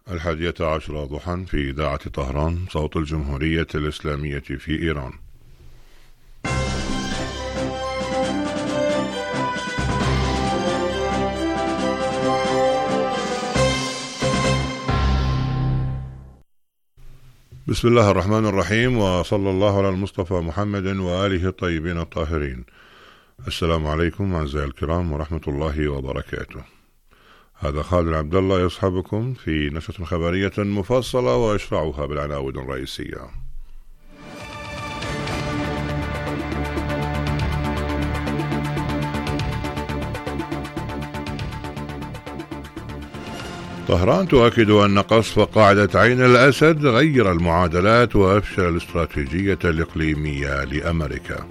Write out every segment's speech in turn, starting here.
11 ضحى في إذاعة طهران صوت الجمهورية الإسلامية في إيران. بسم الله الرحمن الرحيم، وصلى الله على المصطفى محمد وآله الطيبين الطاهرين. السلام عليكم أعزائي الكرام ورحمة الله وبركاته. هذا خالد عبد الله يصحبكم في نشرة خبرية مفصلة وإشرعها بالعناوين الرئيسية. طهران تؤكد أن قصف قاعدة عين الأسد غير المعادلات وأفشل الاستراتيجية الإقليمية لأمريكا.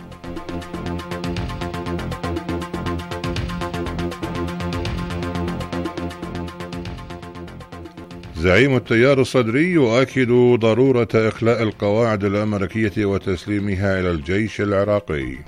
زعيم التيار الصدري يؤكد ضرورة إخلاء القواعد الأمريكية وتسليمها إلى الجيش العراقي.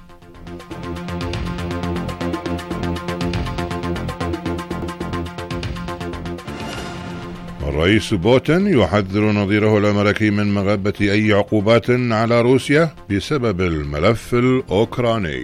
الرئيس بوتين يحذر نظيره الأمريكي من مغبة أي عقوبات على روسيا بسبب الملف الأوكراني.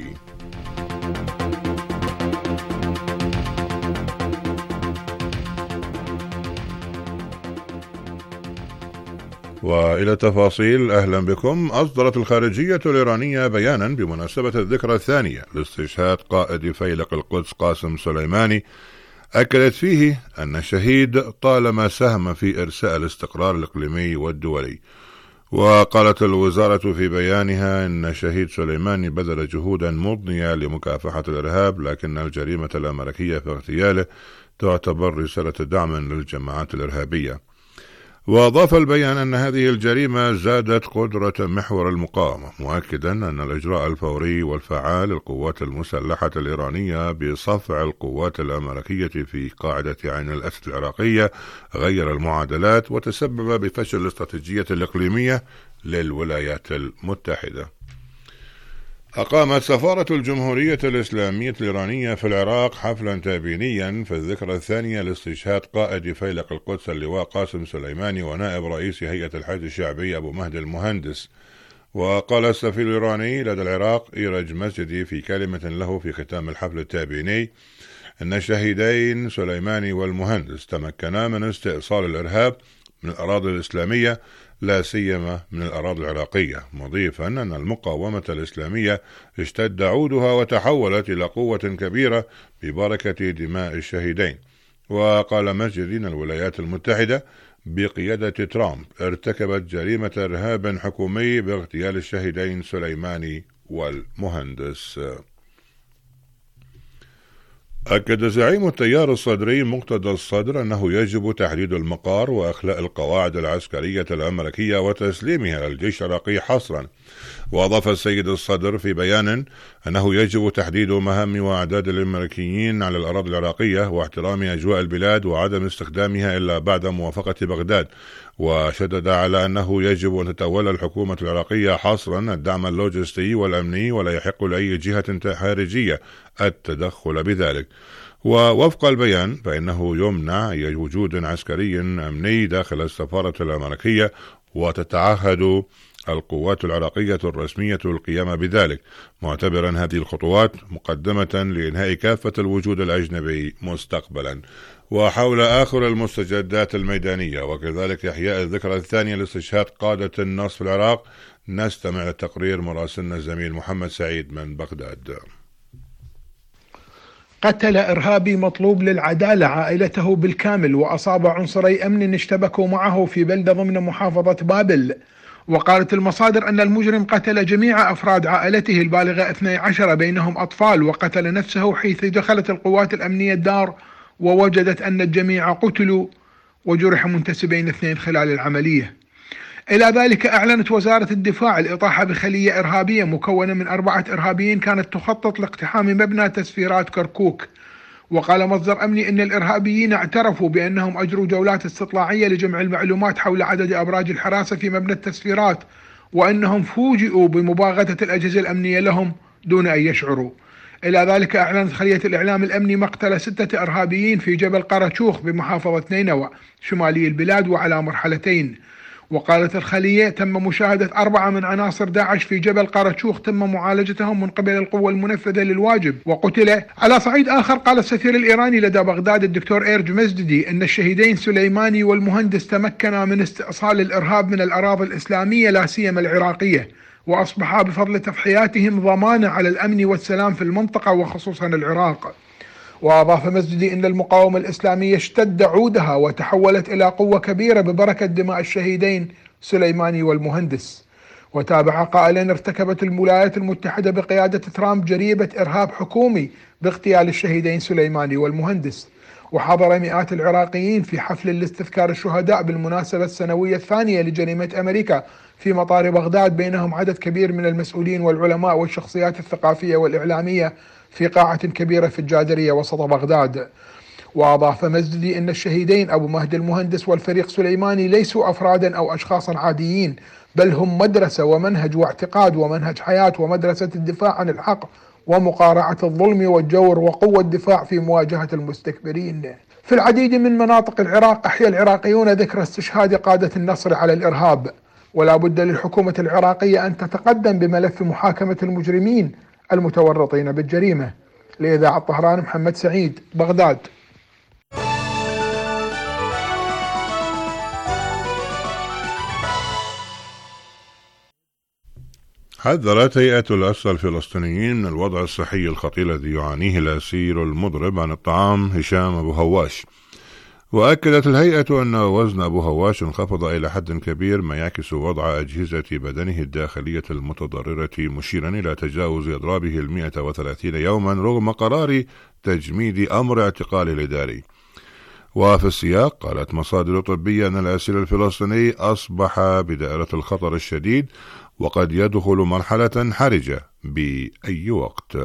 وإلى تفاصيل. أهلا بكم. أصدرت الخارجية الإيرانية بيانا بمناسبة الذكرى الثانية لاستشهاد قائد فيلق القدس قاسم سليماني، أكدت فيه أن الشهيد طالما ساهم في إرساء الاستقرار الإقليمي والدولي. وقالت الوزارة في بيانها أن الشهيد سليماني بذل جهودا مضنية لمكافحة الإرهاب، لكن الجريمة الأمريكية في اغتياله تعتبر رسالة دعم للجماعات الإرهابية. وأضاف البيان أن هذه الجريمة زادت قدرة محور المقاومة، مؤكدا أن الإجراء الفوري والفعال للقوات المسلحة الإيرانية بصفع القوات الأمريكية في قاعدة عين الأسد العراقية غير المعادلات وتسبب بفشل الاستراتيجية الإقليمية للولايات المتحدة. أقامت سفارة الجمهورية الإسلامية الإيرانية في العراق حفلا تابينيا في الذكرى الثانية لاستشهاد قائد فيلق القدس اللواء قاسم سليماني ونائب رئيس هيئة الحشد الشعبي أبو مهدي المهندس. وقال السفير الإيراني لدى العراق إيرج مسجدي في كلمة له في ختام الحفل التابيني أن الشهيدين سليماني والمهندس تمكنا من استئصال الإرهاب من الأراضي الإسلامية لا سيما من الأراضي العراقية، مضيفا أن المقاومة الإسلامية اشتد عودها وتحولت إلى قوة كبيرة ببركة دماء الشهيدين. وقال مسجدي أن الولايات المتحدة بقيادة ترامب ارتكبت جريمة إرهاب حكومي باغتيال الشهيدين سليماني والمهندس. أكد زعيم التيار الصدري مقتدى الصدر أنه يجب تحديد المقار وإخلاء القواعد العسكرية الأمريكية وتسليمها للجيش العراقي حصرا. وأضاف السيد الصدر في بيان أنه يجب تحديد مهام وأعداد الأمريكيين على الأراضي العراقية واحترام أجواء البلاد وعدم استخدامها إلا بعد موافقة بغداد. وشدد على أنه يجب أن تتولى الحكومة العراقية حصرا الدعم اللوجستي والأمني، ولا يحق لأي جهة خارجية التدخل بذلك. ووفق البيان فإنه يمنع أي وجود عسكري أمني داخل السفارة الأمريكية، وتتعهد القوات العراقية الرسمية القيام بذلك، معتبرا هذه الخطوات مقدمة لإنهاء كافة الوجود الأجنبي مستقبلا. وحول آخر المستجدات الميدانية وكذلك إحياء الذكرى الثانية لاستشهاد قادة النصر في العراق، نستمع لتقرير مراسلنا الزميل محمد سعيد من بغداد. قتل إرهابي مطلوب للعدالة عائلته بالكامل، وأصاب عنصري أمن اشتبكوا معه في بلدة ضمن محافظة بابل. وقالت المصادر أن المجرم قتل جميع أفراد عائلته البالغة 12 بينهم أطفال، وقتل نفسه حيث دخلت القوات الأمنية الدار ووجدت أن الجميع قتلوا، وجرح منتسبين 2 خلال العملية. إلى ذلك أعلنت وزارة الدفاع الإطاحة بخلية إرهابية مكونة من 4 إرهابيين كانت تخطط لاقتحام مبنى تسفيرات كركوك. وقال مصدر أمني أن الإرهابيين اعترفوا بأنهم أجروا جولات استطلاعية لجمع المعلومات حول عدد أبراج الحراسة في مبنى التسفيرات، وأنهم فوجئوا بمباغتة الأجهزة الأمنية لهم دون أن يشعروا. إلى ذلك أعلنت خلية الإعلام الأمني مقتل 6 إرهابيين في جبل قراتشوخ بمحافظة نينوى شمالي البلاد وعلى مرحلتين. وقالت الخلية تم مشاهدة 4 من عناصر داعش في جبل قراتشوخ تم معالجتهم من قبل القوة المنفذة للواجب وقتل. على صعيد آخر قال السفير الإيراني لدى بغداد الدكتور إيرج مزددي أن الشهيدين سليماني والمهندس تمكنا من استئصال الإرهاب من الأراضي الإسلامية لا سيما العراقية، وأصبحا بفضل تضحياتهم ضمانة على الأمن والسلام في المنطقة وخصوصا العراق. وأضاف مزددي أن المقاومة الإسلامية اشتد عودها وتحولت إلى قوة كبيرة ببركة دماء الشهيدين سليماني والمهندس. وتابع قائلا ارتكبت الولايات المتحدة بقيادة ترامب جريمة إرهاب حكومي باغتيال الشهيدين سليماني والمهندس. وحضر مئات العراقيين في حفل لاستذكار الشهداء بالمناسبة السنوية الثانية لجريمة أمريكا في مطار بغداد، بينهم عدد كبير من المسؤولين والعلماء والشخصيات الثقافية والإعلامية في قاعة كبيرة في الجادرية وسط بغداد. وأضاف مزددي أن الشهيدين أبو مهدي المهندس والفريق سليماني ليسوا أفرادا أو أشخاصا عاديين، بل هم مدرسة ومنهج واعتقاد ومنهج حياة ومدرسة الدفاع عن الحق ومقارعة الظلم والجور وقوة الدفاع في مواجهة المستكبرين. في العديد من مناطق العراق أحيا العراقيون ذكرى استشهاد قادة النصر على الإرهاب، ولا بد للحكومة العراقية أن تتقدم بملف محاكمة المجرمين المتورطين بالجريمة. لإذاعة طهران محمد سعيد، بغداد. حذرت هيئة الأسرى الفلسطينيين من الوضع الصحي الخطير الذي يعانيه الأسير المضرب عن الطعام هشام أبو هواش. وأكدت الهيئة أن وزن أبو هواش انخفض إلى حد كبير، ما يعكس وضع أجهزة بدنه الداخلية المتضررة، مشيرا إلى تجاوز إضرابه 130 يوما رغم قرار تجميد أمر اعتقاله الإداري. وفي السياق قالت مصادر طبية أن الأسير الفلسطيني أصبح بدائرة الخطر الشديد وقد يدخل مرحلة حرجة بأي وقت.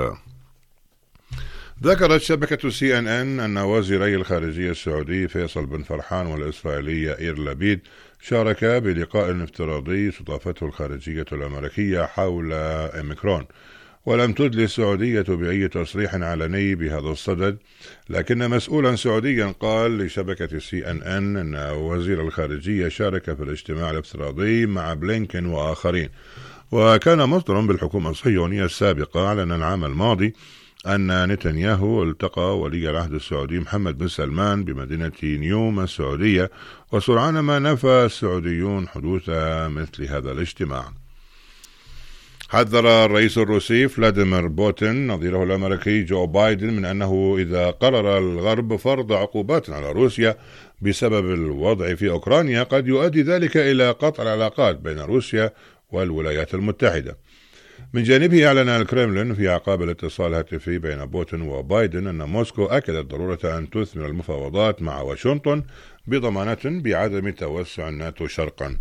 ذكرت شبكة CNN أن وزيري الخارجية السعودي فيصل بن فرحان والإسرائيلي يائير لبيد شاركا بلقاء افتراضي استضافته الخارجية الأمريكية حول أوميكرون، ولم تدلي السعودية بأي تصريح علني بهذا الصدد، لكن مسؤولا سعوديا قال لشبكة CNN أن وزير الخارجية شارك في الاجتماع الافتراضي مع بلينكن وآخرين. وكان مصدر بالحكومة الصهيونية السابقة أعلن العام الماضي أن نتنياهو التقى ولي العهد السعودي محمد بن سلمان بمدينة نيوم السعودية، وسرعان ما نفى السعوديون حدوث مثل هذا الاجتماع. حذر الرئيس الروسي فلاديمير بوتين نظيره الأمريكي جو بايدن من أنه إذا قرر الغرب فرض عقوبات على روسيا بسبب الوضع في أوكرانيا قد يؤدي ذلك إلى قطع العلاقات بين روسيا والولايات المتحدة. من جانبه أعلن الكرملين في أعقاب الاتصال الهاتفي بين بوتين وبايدن أن موسكو أكدت ضرورة أن تثمر المفاوضات مع واشنطن بضمانات بعدم توسع الناتو شرقا.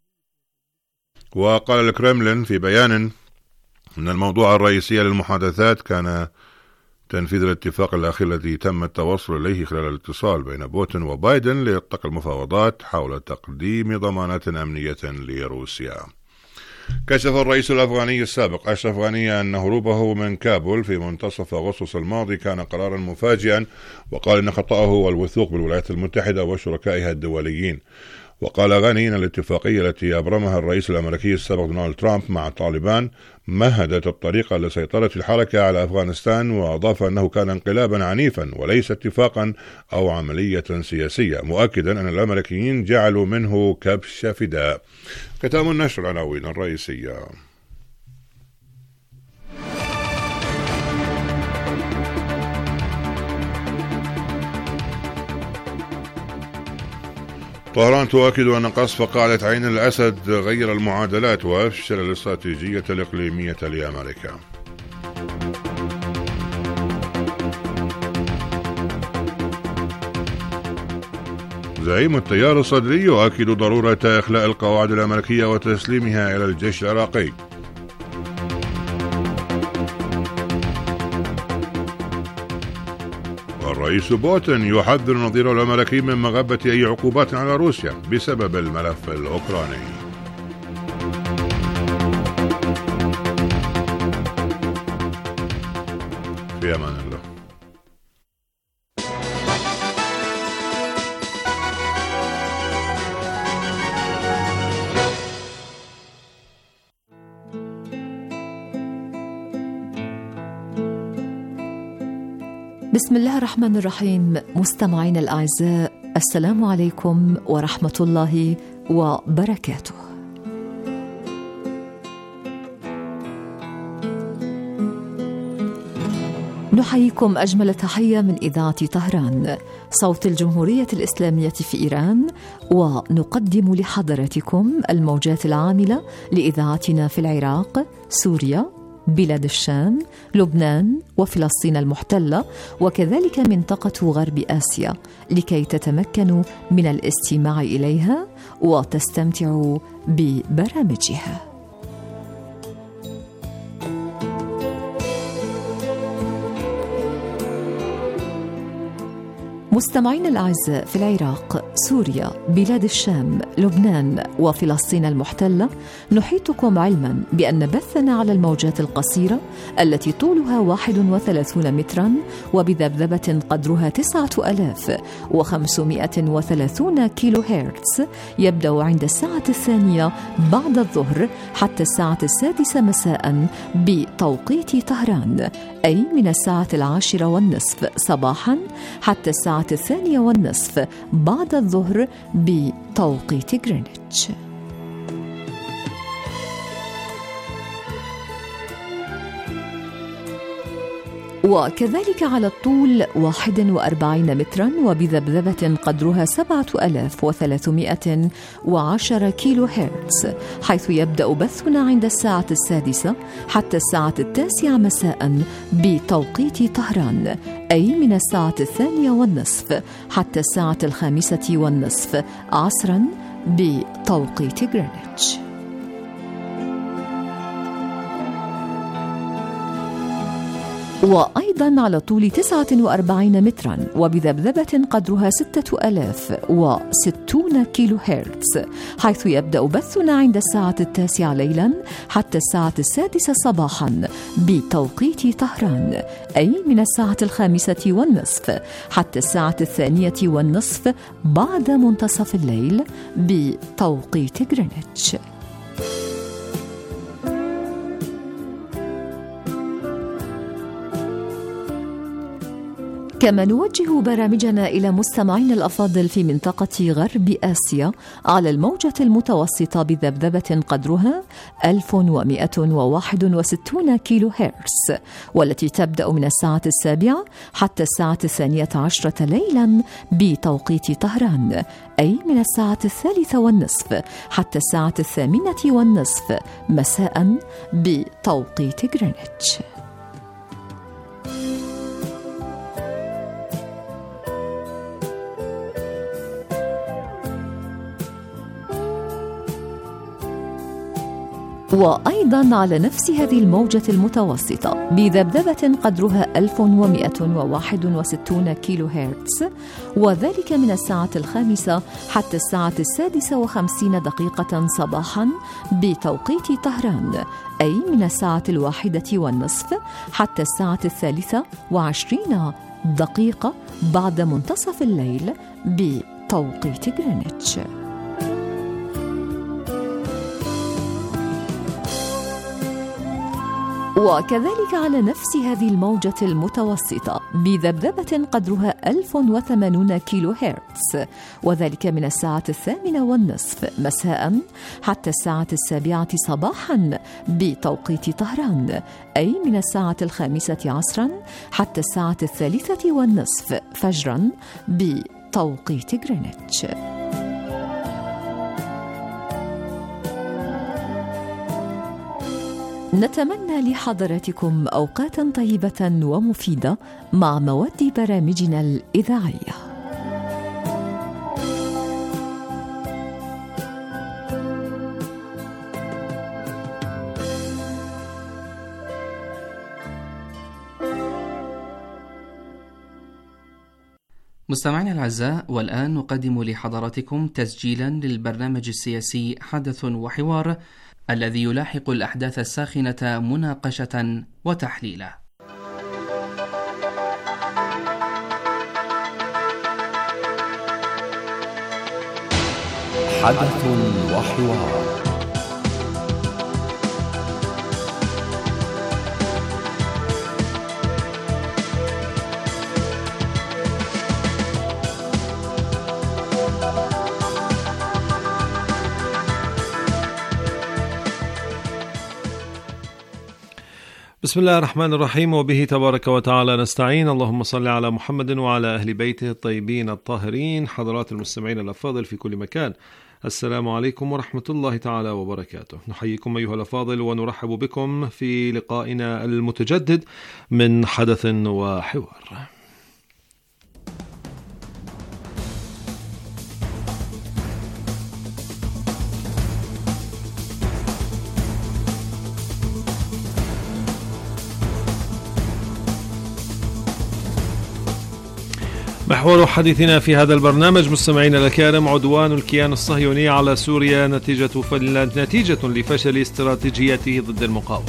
وقال الكرملين في بيان أن الموضوع الرئيسي للمحادثات كان تنفيذ الاتفاق الأخير الذي تم التوصل إليه خلال الاتصال بين بوتين وبايدن لإطلاق المفاوضات حول تقديم ضمانات أمنية لروسيا. كشف الرئيس الأفغاني السابق أشرف غني أن هروبه من كابول في منتصف أغسطس الماضي كان قرارا مفاجئا، وقال إن خطأه هو الوثوق بالولايات المتحدة وشركائها الدوليين. وقال غني أن الاتفاقية التي أبرمها الرئيس الأمريكي السابق دونالد ترامب مع طالبان مهدت الطريق لسيطرة الحركة على أفغانستان، وأضاف أنه كان انقلابا عنيفا وليس اتفاقا أو عملية سياسية، مؤكدا أن الأمريكيين جعلوا منه كبش فداء. ختام النشر العناوين الرئيسية. طهران تؤكد أن قصف قاعدة عين الأسد غير المعادلات وأفشل الاستراتيجية الإقليمية لأمريكا. زعيم التيار الصدري يؤكد ضرورة إخلاء القواعد الأمريكية وتسليمها إلى الجيش العراقي. الرئيس بوتين يحذر نظيره الأمريكي من مغبة أي عقوبات على روسيا بسبب الملف الأوكراني. في أمان الله. بسم الله الرحمن الرحيم. مستمعينا الأعزاء، السلام عليكم ورحمة الله وبركاته. نحييكم أجمل تحية من إذاعة طهران صوت الجمهورية الإسلامية في إيران، ونقدم لحضراتكم الموجات العاملة لإذاعتنا في العراق، سوريا، بلاد الشام، لبنان وفلسطين المحتلة، وكذلك منطقة غرب آسيا، لكي تتمكنوا من الاستماع إليها وتستمتعوا ببرامجها. مستمعين الأعزاء، في العراق، سوريا، بلاد الشام، لبنان وفلسطين المحتلة، نحيطكم علما بأن بثنا على الموجات القصيرة التي طولها 31 مترا وبذبذبة قدرها 9530 كيلو هرتز يبدأ عند الساعة 2 بعد الظهر حتى الساعة 6 مساء بتوقيت طهران، أي من الساعة 10:30 صباحا حتى الساعة 2:30 بعد الظهر بتوقيت غرينتش. وكذلك على الطول 41 مترا وبذبذبة قدرها 7310 كيلو هرتز، حيث يبدأ بثنا عند الساعة 6 حتى الساعة 9 مساء بتوقيت طهران، أي من الساعة 2:30 حتى الساعة 5:30 عصرا بتوقيت غرينتش. وأيضا على طول 49 مترا وبذبذبة قدرها 6060 كيلو هرتز، حيث يبدأ بثنا عند الساعة 9 ليلا حتى الساعة 6 صباحا بتوقيت طهران، أي من الساعة 5:30 حتى الساعة 2:30 بعد منتصف الليل بتوقيت غرينتش. كما نوجه برامجنا إلى مستمعين الأفاضل في منطقة غرب آسيا على الموجة المتوسطة بذبذبة قدرها 1161 كيلو هرتز، والتي تبدأ من الساعة 7 حتى الساعة 12 ليلا بتوقيت طهران، أي من الساعة 3:30 حتى الساعة 8:30 مساء بتوقيت غرينتش. وأيضا على نفس هذه الموجة المتوسطة بذبذبة قدرها 1161 كيلو هرتز، وذلك من الساعة 5 حتى الساعة 6:50 صباحا بتوقيت طهران، أي من الساعة 1:30 حتى الساعة 23 بعد منتصف الليل بتوقيت غرينتش. وكذلك على نفس هذه الموجة المتوسطة بذبذبة قدرها 1080 كيلو هرتز، وذلك من الساعة 8:30 مساء حتى الساعة 7 صباحا بتوقيت طهران، أي من الساعة 5 عصرا حتى الساعة 3:30 فجرا بتوقيت غرينتش. نتمنى لحضراتكم أوقاتا طيبة ومفيدة مع مواد برامجنا الإذاعية. مستمعينا الأعزاء، والآن نقدم لحضراتكم تسجيلا للبرنامج السياسي حدث وحوار، الذي يلاحق الأحداث الساخنة مناقشة وتحليلا. حدث وحوار. بسم الله الرحمن الرحيم، وبه تبارك وتعالى نستعين. اللهم صل على محمد وعلى أهل بيته الطيبين الطاهرين. حضرات المستمعين الأفاضل في كل مكان، السلام عليكم ورحمة الله تعالى وبركاته. نحييكم أيها الأفاضل ونرحب بكم في لقائنا المتجدد من حدث وحوار. محور حديثنا في هذا البرنامج مستمعينا الأكارم عدوان الكيان الصهيوني على سوريا نتيجة لفشل استراتيجيته ضد المقاومة.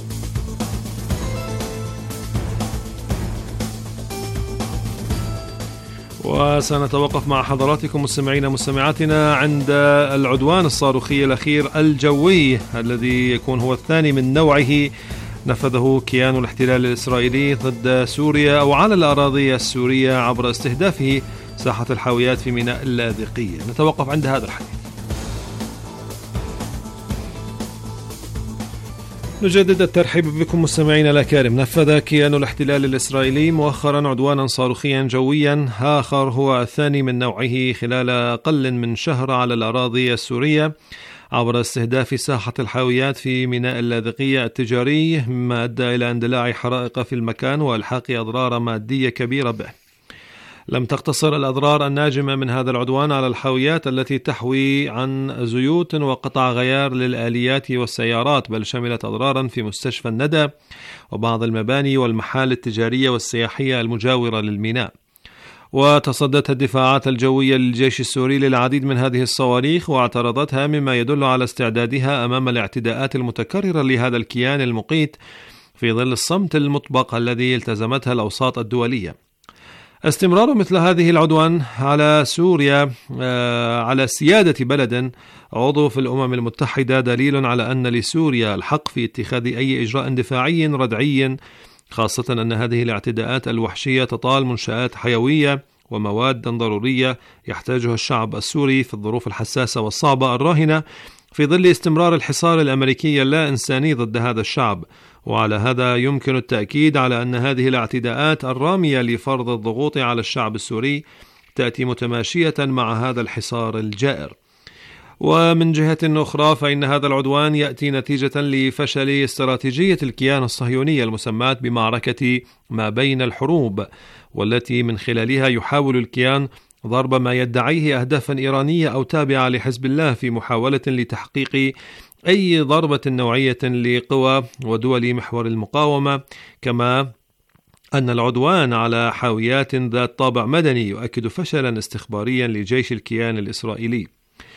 وسنتوقف مع حضراتكم مستمعاتنا عند العدوان الصاروخي الأخير الجوي الذي يكون هو الثاني من نوعه نفذه كيان الاحتلال الإسرائيلي ضد سوريا أو على الأراضي السورية عبر استهدافه ساحة الحاويات في ميناء اللاذقية. نتوقف عند هذا الحديث. نجدد الترحيب بكم مستمعينا الأكارم. نفذ كيان الاحتلال الإسرائيلي مؤخرا عدوانا صاروخيا جويا آخر هو الثاني من نوعه خلال أقل من شهر على الأراضي السورية عبر استهداف ساحة الحاويات في ميناء اللاذقية التجاري، مما أدى إلى اندلاع حرائق في المكان وإلحاق أضرار مادية كبيرة به. لم تقتصر الأضرار الناجمة من هذا العدوان على الحاويات التي تحوي عن زيوت وقطع غيار للآليات والسيارات، بل شملت أضرارا في مستشفى الندى وبعض المباني والمحال التجارية والسياحية المجاورة للميناء. وتصدت الدفاعات الجوية للجيش السوري للعديد من هذه الصواريخ واعترضتها، مما يدل على استعدادها أمام الاعتداءات المتكررة لهذا الكيان المقيت في ظل الصمت المطبق الذي التزمتها الأوساط الدولية. استمرار مثل هذه العدوان على سوريا على سيادة بلد عضو في الأمم المتحدة دليل على أن لسوريا الحق في اتخاذ أي إجراء دفاعي ردعي، خاصة أن هذه الاعتداءات الوحشية تطال منشآت حيوية ومواد ضرورية يحتاجها الشعب السوري في الظروف الحساسة والصعبة الراهنة في ظل استمرار الحصار الأمريكي اللا إنساني ضد هذا الشعب. وعلى هذا يمكن التأكيد على أن هذه الاعتداءات الرامية لفرض الضغوط على الشعب السوري تأتي متماشية مع هذا الحصار الجائر. ومن جهة أخرى فإن هذا العدوان يأتي نتيجة لفشل استراتيجية الكيان الصهيوني المسماة بمعركة ما بين الحروب، والتي من خلالها يحاول الكيان ضرب ما يدعيه أهدافا إيرانية أو تابعة لحزب الله في محاولة لتحقيق أي ضربة نوعية لقوى ودول محور المقاومة، كما أن العدوان على حاويات ذات طابع مدني يؤكد فشلا استخباريا لجيش الكيان الإسرائيلي.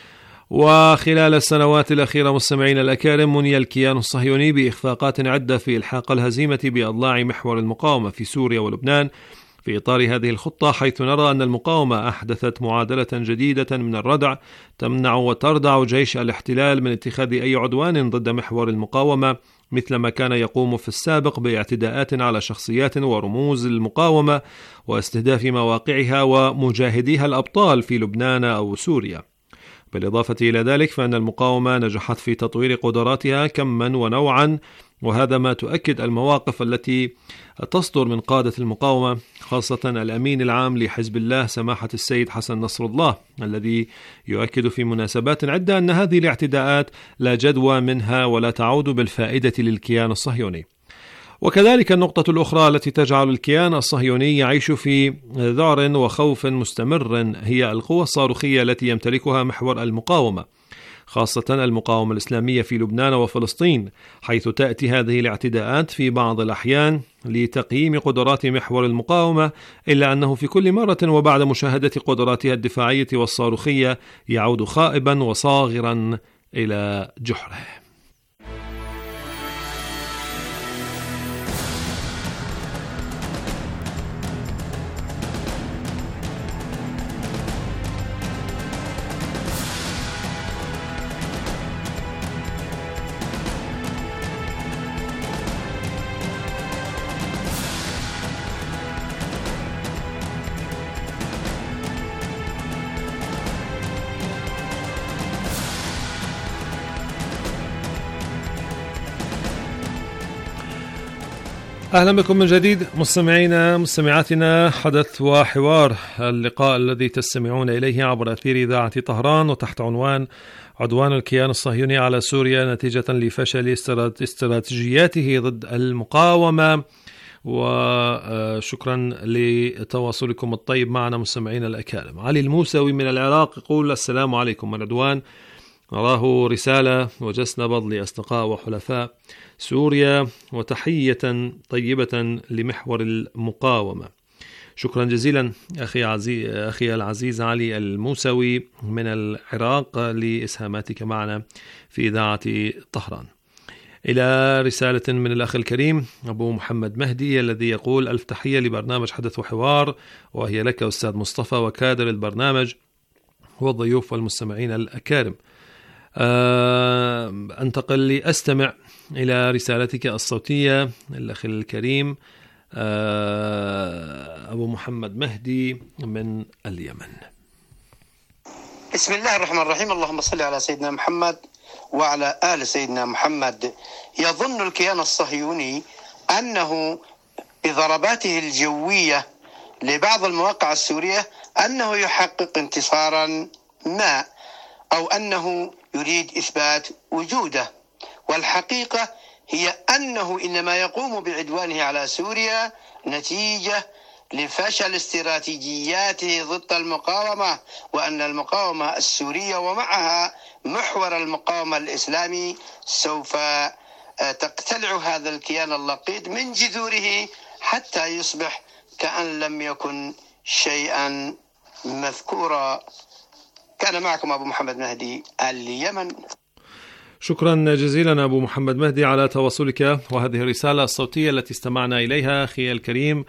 وخلال السنوات الأخيرة مستمعين الأكارم مني الكيان الصهيوني بإخفاقات عدة في إلحاق الهزيمة بأضلاع محور المقاومة في سوريا ولبنان في إطار هذه الخطة، حيث نرى أن المقاومة أحدثت معادلة جديدة من الردع تمنع وتردع جيش الاحتلال من اتخاذ أي عدوان ضد محور المقاومة، مثل ما كان يقوم في السابق باعتداءات على شخصيات ورموز المقاومة واستهداف مواقعها ومجاهديها الأبطال في لبنان أو سوريا. بالإضافة إلى ذلك فإن المقاومة نجحت في تطوير قدراتها كما ونوعا، وهذا ما تؤكد المواقف التي تصدر من قادة المقاومة، خاصة الأمين العام لحزب الله سماحة السيد حسن نصر الله، الذي يؤكد في مناسبات عدة أن هذه الاعتداءات لا جدوى منها ولا تعود بالفائدة للكيان الصهيوني. وكذلك النقطة الأخرى التي تجعل الكيان الصهيوني يعيش في ذعر وخوف مستمر هي القوى الصاروخية التي يمتلكها محور المقاومة، خاصة المقاومة الإسلامية في لبنان وفلسطين، حيث تأتي هذه الاعتداءات في بعض الأحيان لتقييم قدرات محور المقاومة، إلا أنه في كل مرة وبعد مشاهدة قدراتها الدفاعية والصاروخية يعود خائبا وصاغرا إلى جحره. أهلا بكم من جديد مستمعينا مستمعاتنا. حدث وحوار، اللقاء الذي تستمعون إليه عبر أثير إذاعة طهران وتحت عنوان عدوان الكيان الصهيوني على سوريا نتيجة لفشل استراتيجياته ضد المقاومة. وشكرا لتواصلكم الطيب معنا مستمعينا الأكارم. علي الموسوي من العراق يقول: السلام عليكم. العدوان نراه رسالة وجس نبض لأصدقاء وحلفاء سوريا وتحية طيبة لمحور المقاومة. شكرا جزيلا أخي العزيز علي الموسوي من العراق لإسهاماتك معنا في إذاعة طهران. إلى رسالة من الأخ الكريم أبو محمد مهدي الذي يقول: ألف تحية لبرنامج حدث وحوار، وهي لك أستاذ مصطفى وكادر البرنامج والضيوف والمستمعين الأكارم. أنتقل لأستمع إلى رسالتك الصوتية الأخ الكريم أبو محمد مهدي من اليمن. بسم الله الرحمن الرحيم. اللهم صل على سيدنا محمد وعلى آل سيدنا محمد. يظن الكيان الصهيوني أنه بضرباته الجوية لبعض المواقع السورية أنه يحقق انتصارا ما، أو أنه يريد إثبات وجوده، والحقيقة هي أنه إنما يقوم بعدوانه على سوريا نتيجة لفشل استراتيجياته ضد المقاومة، وأن المقاومة السورية ومعها محور المقاومة الإسلامي سوف تقتلع هذا الكيان اللقيط من جذوره حتى يصبح كأن لم يكن شيئا مذكورا. كان معكم أبو محمد مهدي اليمن. شكرا جزيلا أبو محمد مهدي على تواصلك وهذه الرسالة الصوتية التي استمعنا إليها. أخي الكريم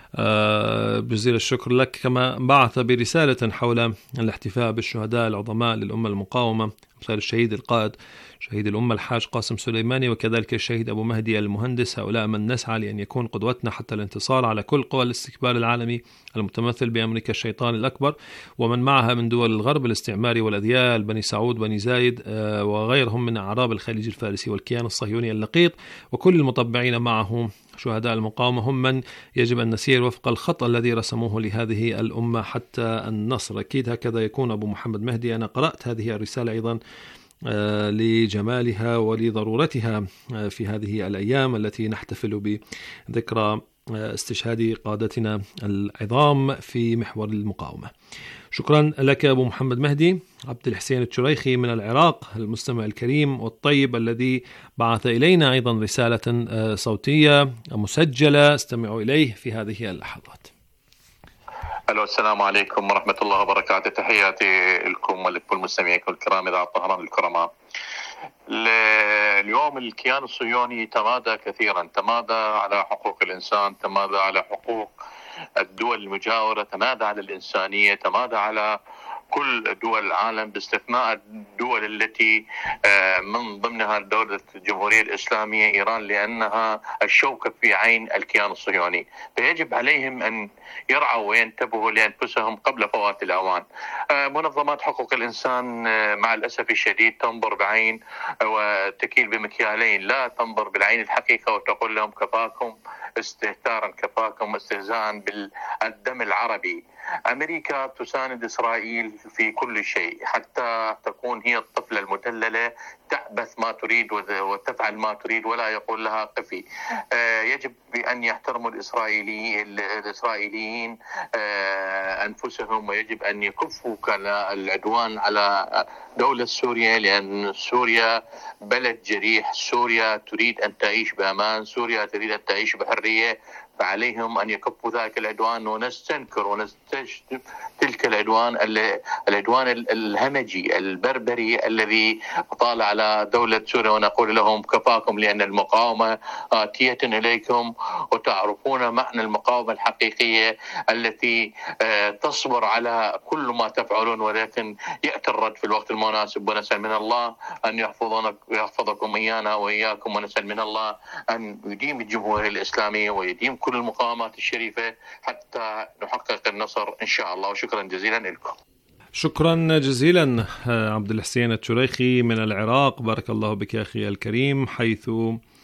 جزيل الشكر لك. كما بعث برسالة حول الاحتفاء بالشهداء العظماء للأمة المقاومة، مثل الشهيد القائد شهيد الأمة الحاج قاسم سليماني، وكذلك الشهيد أبو مهدي المهندس. هؤلاء من نسعى لأن يكون قدوتنا حتى الانتصار على كل قوى الاستكبار العالمي المتمثل بأمريكا الشيطان الأكبر ومن معها من دول الغرب الاستعماري والأذيال، بني سعود بني زايد وغيرهم من أعراب الخليج الفارسي والكيان الصهيوني اللقيط، وكل المطبعين معه شهداء المقاومة هم من يجب أن نسير وفق الخط الذي رسموه لهذه الأمة حتى النصر. أكيد هكذا يكون أبو محمد مهدي. أنا قرأت هذه الرسالة أيضا لجمالها ولضرورتها في هذه الأيام التي نحتفل بذكرى استشهاد قادتنا العظام في محور المقاومة. شكرا لك أبو محمد مهدي. عبد الحسين الشريخي من العراق، المستمع الكريم والطيب الذي بعث إلينا أيضا رسالة صوتية مسجلة استمعوا إليه في هذه اللحظات. ألو، السلام عليكم ورحمة الله وبركاته. تحياتي لكم ولكل مستمعيكم الكرام إذاعة طهران الكرماء. اليوم الكيان الصهيوني تمادى كثيرا، تمادى على حقوق الإنسان، تمادى على حقوق الدول المجاورة، تمادى على الإنسانية، تمادى على كل دول العالم باستثناء الدول التي من ضمنها دولة الجمهورية الإسلامية إيران، لأنها الشوكة في عين الكيان الصهيوني. فيجب عليهم أن يرعوا وينتبهوا لأنفسهم قبل فوات الأوان. منظمات حقوق الإنسان مع الأسف الشديد تنظر بعين وتكيل بمكيالين، لا تنظر بالعين الحقيقة وتقول لهم كفاكم استهتارا، كفاكم استهزاء بالدم العربي. أمريكا تساند إسرائيل في كل شيء حتى تكون هي الطفلة المدللة تعبث ما تريد وتفعل ما تريد ولا يقول لها قفي. يجب أن يحترموا الإسرائيليين أنفسهم، ويجب أن يكفوا العدوان على دولة سوريا، لأن سوريا بلد جريح. سوريا تريد أن تعيش بأمان، سوريا تريد أن تعيش بحرية، فعليهم أن يكفوا ذلك العدوان. ونستنكر ونستشتم تلك العدوان الهمجي البربري الذي طال على دولة سوريا، ونقول لهم كفاكم، لأن المقاومة آتية إليكم وتعرفون معنى المقاومة الحقيقية التي تصبر على كل ما تفعلون، ولكن يأتي الرد في الوقت المناسب. ونسأل من الله أن يحفظكم إيانا وإياكم، ونسأل من الله أن يديم الجمهورية الإسلامية ويديم كل المقاومات الشريفة حتى نحقق النصر إن شاء الله. وشكرا جزيلا لكم. شكرا جزيلا عبد الحسين الشريخي من العراق. بارك الله بك أخي الكريم، حيث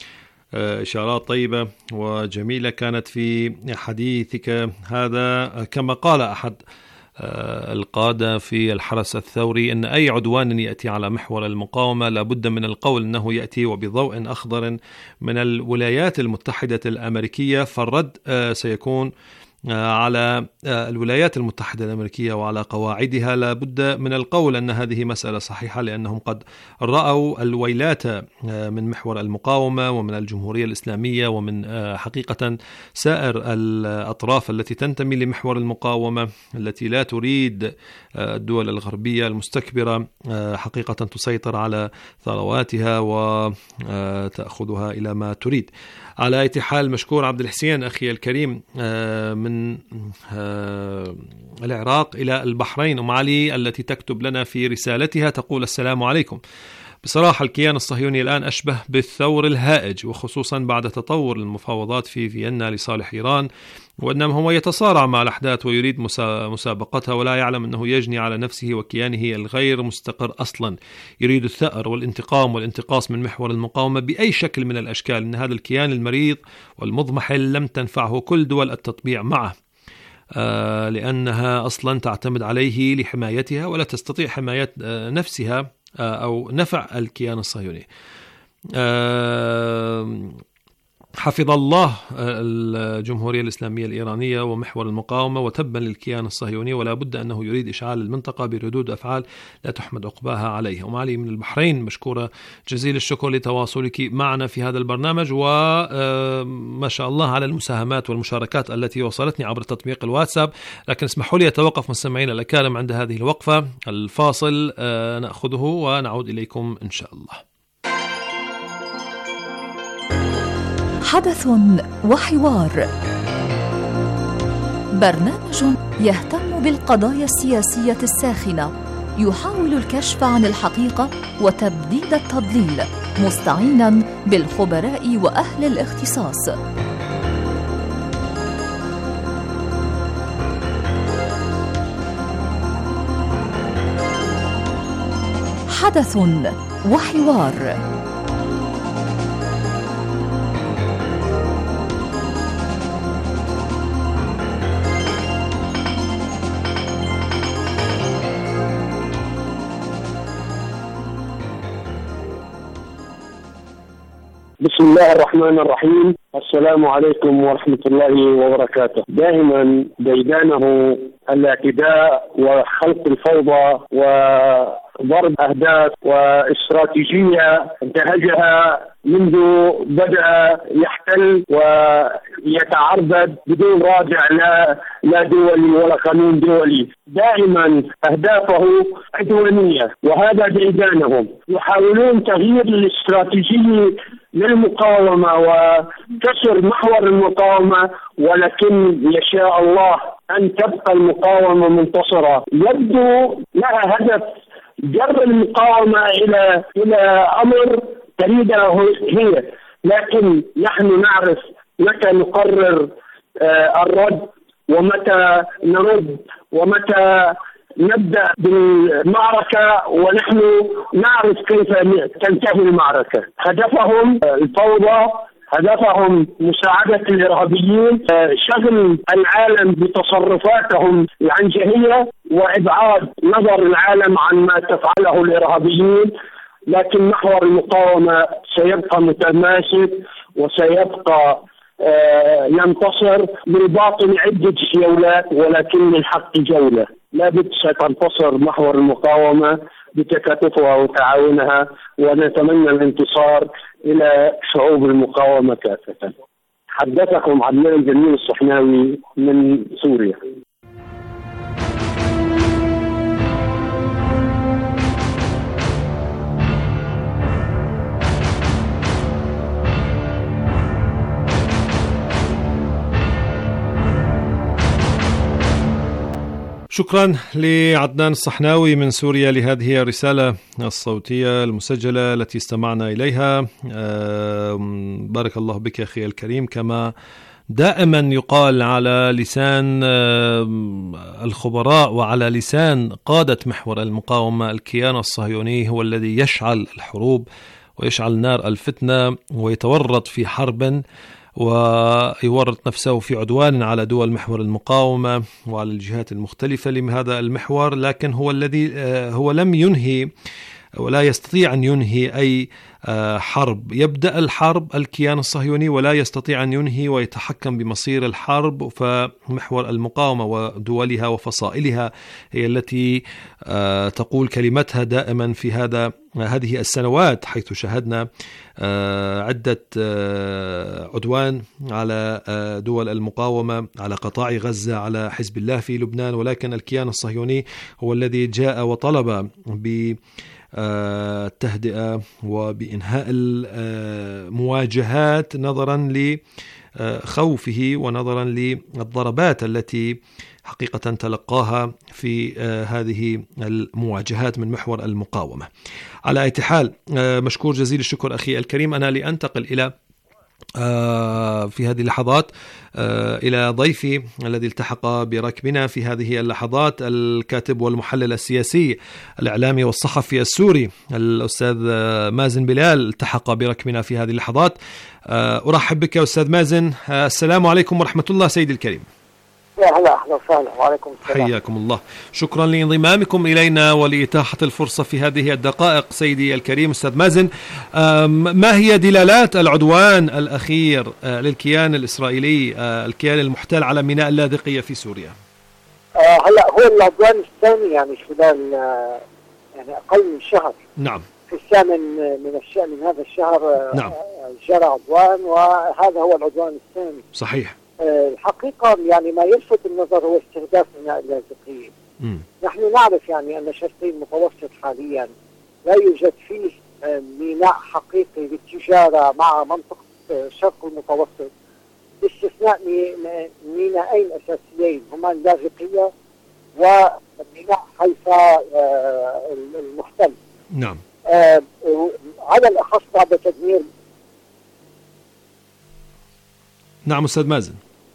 إشارات طيبة وجميلة كانت في حديثك هذا. كما قال أحد القادة في الحرس الثوري أن أي عدوان يأتي على محور المقاومة لابد من القول أنه يأتي وبضوء أخضر من الولايات المتحدة الأمريكية، فالرد سيكون على الولايات المتحدة الأمريكية وعلى قواعدها. لابد من القول أن هذه مسألة صحيحة، لأنهم قد رأوا الويلات من محور المقاومة ومن الجمهورية الإسلامية ومن حقيقة سائر الأطراف التي تنتمي لمحور المقاومة، التي لا تريد الدول الغربية المستكبرة حقيقة تسيطر على ثرواتها وتأخذها إلى ما تريد. على أي حال، مشكور عبد الحسين أخي الكريم من العراق إلى البحرين. أم علي التي تكتب لنا في رسالتها تقول: السلام عليكم. بصراحة الكيان الصهيوني الآن أشبه بالثور الهائج، وخصوصا بعد تطور المفاوضات في فيينا لصالح إيران، وإنما هو يتصارع مع الأحداث ويريد مسابقتها، ولا يعلم أنه يجني على نفسه وكيانه الغير مستقر أصلا. يريد الثأر والانتقام والانتقاص من محور المقاومة بأي شكل من الأشكال. إن هذا الكيان المريض والمضمحل لم تنفعه كل دول التطبيع معه، لأنها أصلا تعتمد عليه لحمايتها ولا تستطيع حماية نفسها أو نفع الكيان الصهيوني. حفظ الله الجمهورية الإسلامية الإيرانية ومحور المقاومة، وتبا للكيان الصهيوني، ولا بد أنه يريد إشعال المنطقة بردود أفعال لا تحمد عقباها عليه. أم علي من البحرين، مشكورة جزيل الشكر لتواصلك معنا في هذا البرنامج، وما شاء الله على المساهمات والمشاركات التي وصلتني عبر تطبيق الواتساب. لكن اسمحوا لي أتوقف مستمعين الأكارم عند هذه الوقفة. الفاصل نأخذه ونعود إليكم إن شاء الله. حدث وحوار، برنامج يهتم بالقضايا السياسية الساخنة، يحاول الكشف عن الحقيقة وتبديد التضليل، مستعينا بالخبراء وأهل الاختصاص. حدث وحوار. بسم الله الرحمن الرحيم. السلام عليكم ورحمة الله وبركاته. دائما ديدانه الاعتداء وخلق الفوضى وضرب أهداف واستراتيجية انتهجها منذ بدأ يحتل ويتعربد بدون رادع لا دولي ولا قانون دولي. دائما أهدافه عدوانية، وهذا ديدانهم. يحاولون تغيير الاستراتيجية للمقاومة وكسر محور المقاومة، ولكن يشاء الله أن تبقى المقاومة منتصرة. يبدو لها هدف جر المقاومة إلى أمر تريده هي، لكن نحن نعرف متى نقرر الرد ومتى نرد ومتى نبدأ بالمعركة، ونحن نعرف كيف تنتهي المعركة. هدفهم الفوضى، هدفهم مساعدة الإرهابيين، شغل العالم بتصرفاتهم العنجهية وإبعاد نظر العالم عن ما تفعله الإرهابيين. لكن محور المقاومة سيبقى متماسك وسيبقى ينتصر. للباطل عدة جولات ولكن للحق جولة. لابد ستنتصر محور المقاومة بتكاتفها وتعاونها، ونتمنى الانتصار إلى شعوب المقاومة كافة. حدثكم عدنان جميل الصحناوي من سوريا. شكرا لعدنان الصحناوي من سوريا لهذه الرسالة الصوتية المسجلة التي استمعنا إليها. بارك الله بك أخي الكريم. كما دائما يقال على لسان الخبراء وعلى لسان قادة محور المقاومة، الكيان الصهيوني هو الذي يشعل الحروب ويشعل نار الفتنة ويتورط في حرب ويورط نفسه في عدوان على دول محور المقاومة وعلى الجهات المختلفة لهذا المحور، لكن هو لم ينهي ولا يستطيع أن ينهي أي حرب. يبدأ الحرب الكيان الصهيوني ولا يستطيع أن ينهي ويتحكم بمصير الحرب، فمحور المقاومة ودولها وفصائلها هي التي تقول كلمتها دائما في هذه السنوات، حيث شاهدنا عدة عدوان على دول المقاومة، على قطاع غزة، على حزب الله في لبنان، ولكن الكيان الصهيوني هو الذي جاء وطلب التهدئة وبإنهاء المواجهات نظرا لخوفه ونظرا للضربات التي حقيقة تلقاها في هذه المواجهات من محور المقاومة. على أي حال، مشكور جزيل الشكر أخي الكريم. أنا لأنتقل إلى في هذه اللحظات إلى ضيفي الذي التحق بركبنا في هذه اللحظات، الكاتب والمحلل السياسي الإعلامي والصحفي السوري الأستاذ مازن بلال، التحق بركبنا في هذه اللحظات. أرحب بك أستاذ مازن. السلام عليكم ورحمة الله سيدي الكريم. يا هلا، أهلا وسهلا، وعليكم السلام. حياكم الله. شكرا لانضمامكم إلينا ولإتاحة الفرصة في هذه الدقائق سيدي الكريم أستاذ مازن. ما هي دلالات العدوان الأخير للكيان الإسرائيلي، الكيان المحتل على ميناء اللاذقية في سوريا؟ هلا هو العدوان الثاني، يعني خلال يعني أقل من شهر. نعم. في الثامن من هذا الشهر نعم. جرى عدوان، وهذا هو العدوان الثاني. صحيح. الحقيقة يعني ما يلفت النظر هو استهداف ميناء اللاذقية. نحن نعرف يعني أن شرقي المتوسط حاليا لا يوجد فيه ميناء حقيقي للتجارة مع منطقة شرق المتوسط، باستثناء ميناءين أساسيين هما اللاذقية وميناء حيفا المحتل. نعم. على الأخص بعد تدمير. نعم أستاذ مازن.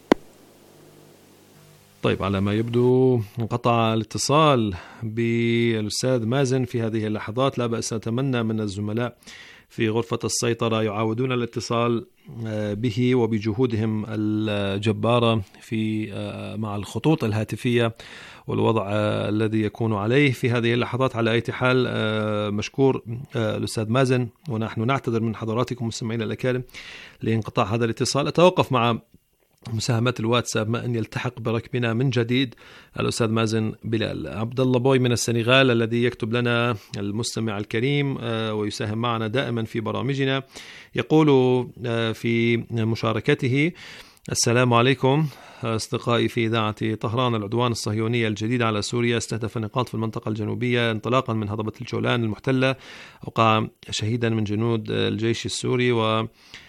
طيب، على ما يبدو انقطع الاتصال بالأستاذ مازن في هذه اللحظات. لا بأس، أتمنى من الزملاء في غرفة السيطرة يعاودون الاتصال به وبجهودهم الجبارة في مع الخطوط الهاتفية والوضع الذي يكون عليه في هذه اللحظات. على أي حال، مشكور الأستاذ مازن، ونحن نعتذر من حضراتكم مستمعين الأكارم لانقطاع هذا الاتصال. أتوقف مع مساهمات الواتساب ما أن يلتحق بركبنا من جديد الأستاذ مازن بلال. عبد الله بوي من السنغال الذي يكتب لنا المستمع الكريم ويساهم معنا دائما في برامجنا، يقول في مشاركته: السلام عليكم أصدقائي في إذاعة طهران. العدوان الصهيوني الجديد على سوريا استهدف نقاط في المنطقة الجنوبية انطلاقا من هضبة الجولان المحتلة، وقع شهيدا من جنود الجيش السوري، و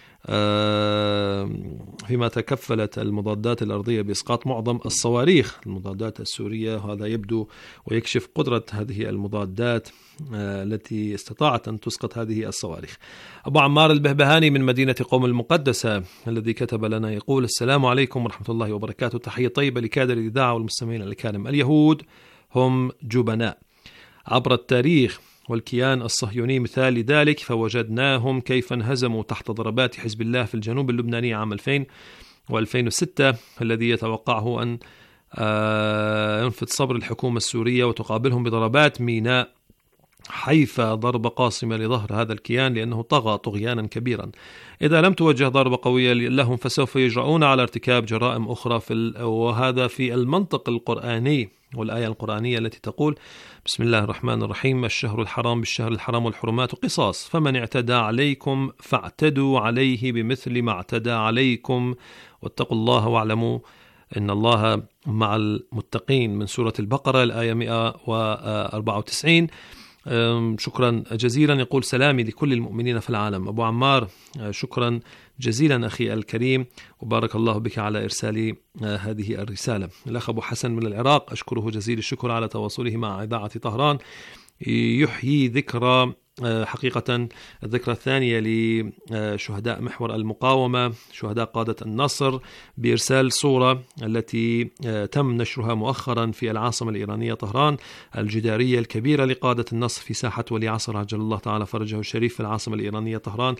فيما تكفلت المضادات الأرضية بإسقاط معظم الصواريخ المضادات السورية. وهذا يبدو ويكشف قدرة هذه المضادات التي استطاعت أن تسقط هذه الصواريخ. أبو عمار البهبهاني من مدينة قوم المقدسة الذي كتب لنا يقول: السلام عليكم ورحمة الله وبركاته. تحية طيبة لكادر الإذاعة والمستمعين الكرام. اليهود هم جبناء عبر التاريخ، والكيان الصهيوني مثال لذلك، فوجدناهم كيف انهزموا تحت ضربات حزب الله في الجنوب اللبناني عام 2000 و2006 الذي يتوقعه أن ينفذ صبر الحكومة السورية وتقابلهم بضربات ميناء حيفا ضربة قاصمة لظهر هذا الكيان، لأنه طغى طغيانا كبيرا. إذا لم توجه ضربة قوية لهم فسوف يجرؤون على ارتكاب جرائم أخرى وهذا في المنطق القرآني والآية القرآنية التي تقول: بسم الله الرحمن الرحيم: الشهر الحرام بالشهر الحرام والحرمات قصاص، فمن اعتدى عليكم فاعتدوا عليه بمثل ما اعتدى عليكم واتقوا الله واعلموا إن الله مع المتقين، من سورة البقرة الآية 194. شكرا جزيلا. يقول: سلامي لكل المؤمنين في العالم. أبو عمار، شكرا جزيلا أخي الكريم، وبارك الله بك على إرسال هذه الرسالة. الأخ أبو حسن من العراق، أشكره جزيل الشكر على تواصله مع إذاعة طهران، يحيي ذكرى حقيقة الذكرى الثانية لشهداء محور المقاومة، شهداء قادة النصر، بإرسال صورة التي تم نشرها مؤخرا في العاصمة الإيرانية طهران، الجدارية الكبيرة لقادة النصر في ساحة ولي عصر عجل الله تعالى فرجه الشريف في العاصمة الإيرانية طهران،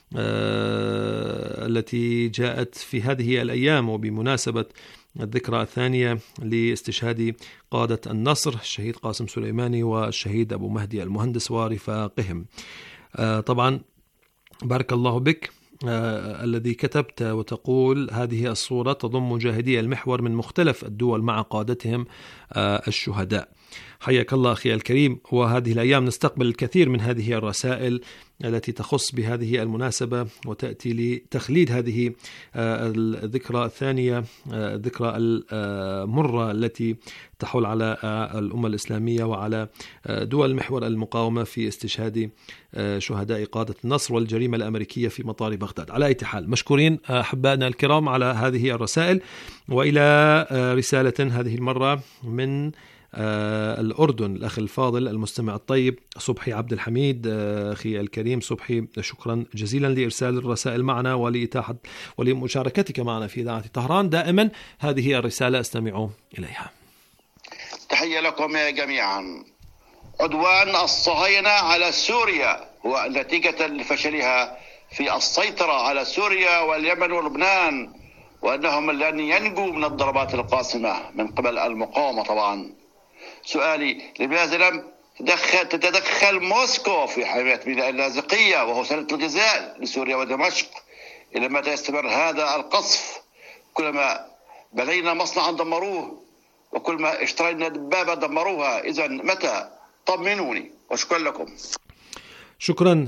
التي جاءت في هذه الأيام وبمناسبة الذكرى الثانية لاستشهاد قادة النصر الشهيد قاسم سليماني والشهيد أبو مهدي المهندس ورفاقهم. طبعا بارك الله بك الذي كتبت وتقول هذه الصورة تضم مجاهدي المحور من مختلف الدول مع قادتهم الشهداء. حياك الله أخي الكريم. وهذه الأيام نستقبل الكثير من هذه الرسائل التي تخص بهذه المناسبة وتأتي لتخليد هذه الذكرى الثانية، الذكرى المرة التي تحول على الأمة الإسلامية وعلى دول محور المقاومة في استشهاد شهداء قادة النصر والجريمة الأمريكية في مطار بغداد. على أي حال مشكورين أحبائنا الكرام على هذه الرسائل. وإلى رسالة هذه المرة من الأردن، الأخ الفاضل المستمع الطيب صبحي عبد الحميد. أخي الكريم صبحي، شكرا جزيلا لإرسال الرسائل معنا ولإتاحة ولمشاركتك معنا في إذاعة طهران. دائما هذه الرسالة أستمع إليها. تحية لكم جميعا. عدوان الصهاينة على سوريا هو نتيجة لفشلها في السيطرة على سوريا واليمن ولبنان، وأنهم لن ينجوا من الضربات القاسمة من قبل المقاومة. طبعا سؤالي، لماذا لم تتدخل موسكو في حماية ميناء اللاذقية وهو سلة الجزاء لسوريا ودمشق؟ إلى متى يستمر هذا القصف؟ كلما بنينا مصنعا دمروه، وكل ما اشترينا دبابة دمروها. إذا متى؟ طمنوني، وشكرا لكم. شكرا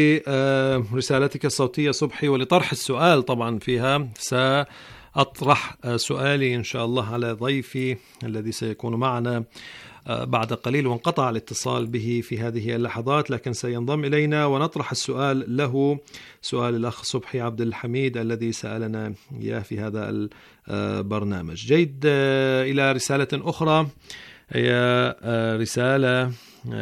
لرسالتك الصوتية صبحي ولطرح السؤال. طبعا فيها سأطرح سؤالي إن شاء الله على ضيفي الذي سيكون معنا بعد قليل، وانقطع الاتصال به في هذه اللحظات، لكن سينضم إلينا ونطرح السؤال له، سؤال الأخ صبحي عبد الحميد الذي سألنا إياه في هذا البرنامج. جيد. إلى رسالة أخرى، هي رسالة